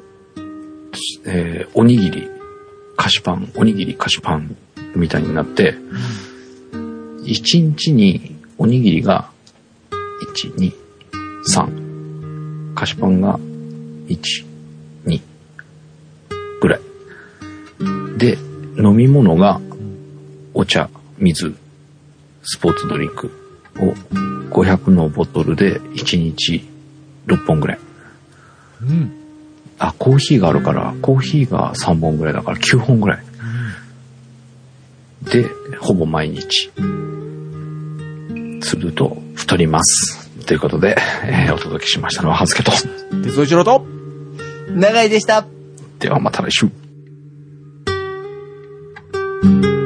Speaker 2: えー、おにぎり、菓子パン、おにぎり菓子パンみたいになって、一日におにぎりが、いち、に、さん。菓子パンがいち、にぐらい。で、飲み物がお茶、水、スポーツドリンクをごひゃくのボトルでいちにちろっぽんぐらい。
Speaker 3: うん。
Speaker 2: あ、コーヒーがあるから、コーヒーがさんぼんぐらいだからきゅうほんぐらい。うん、で、ほぼ毎日。すると太ります。ということで、えー、お届けしましたのは、はずけと。
Speaker 3: 鉄道一郎と、
Speaker 1: 長井でした。
Speaker 2: ではまた来週。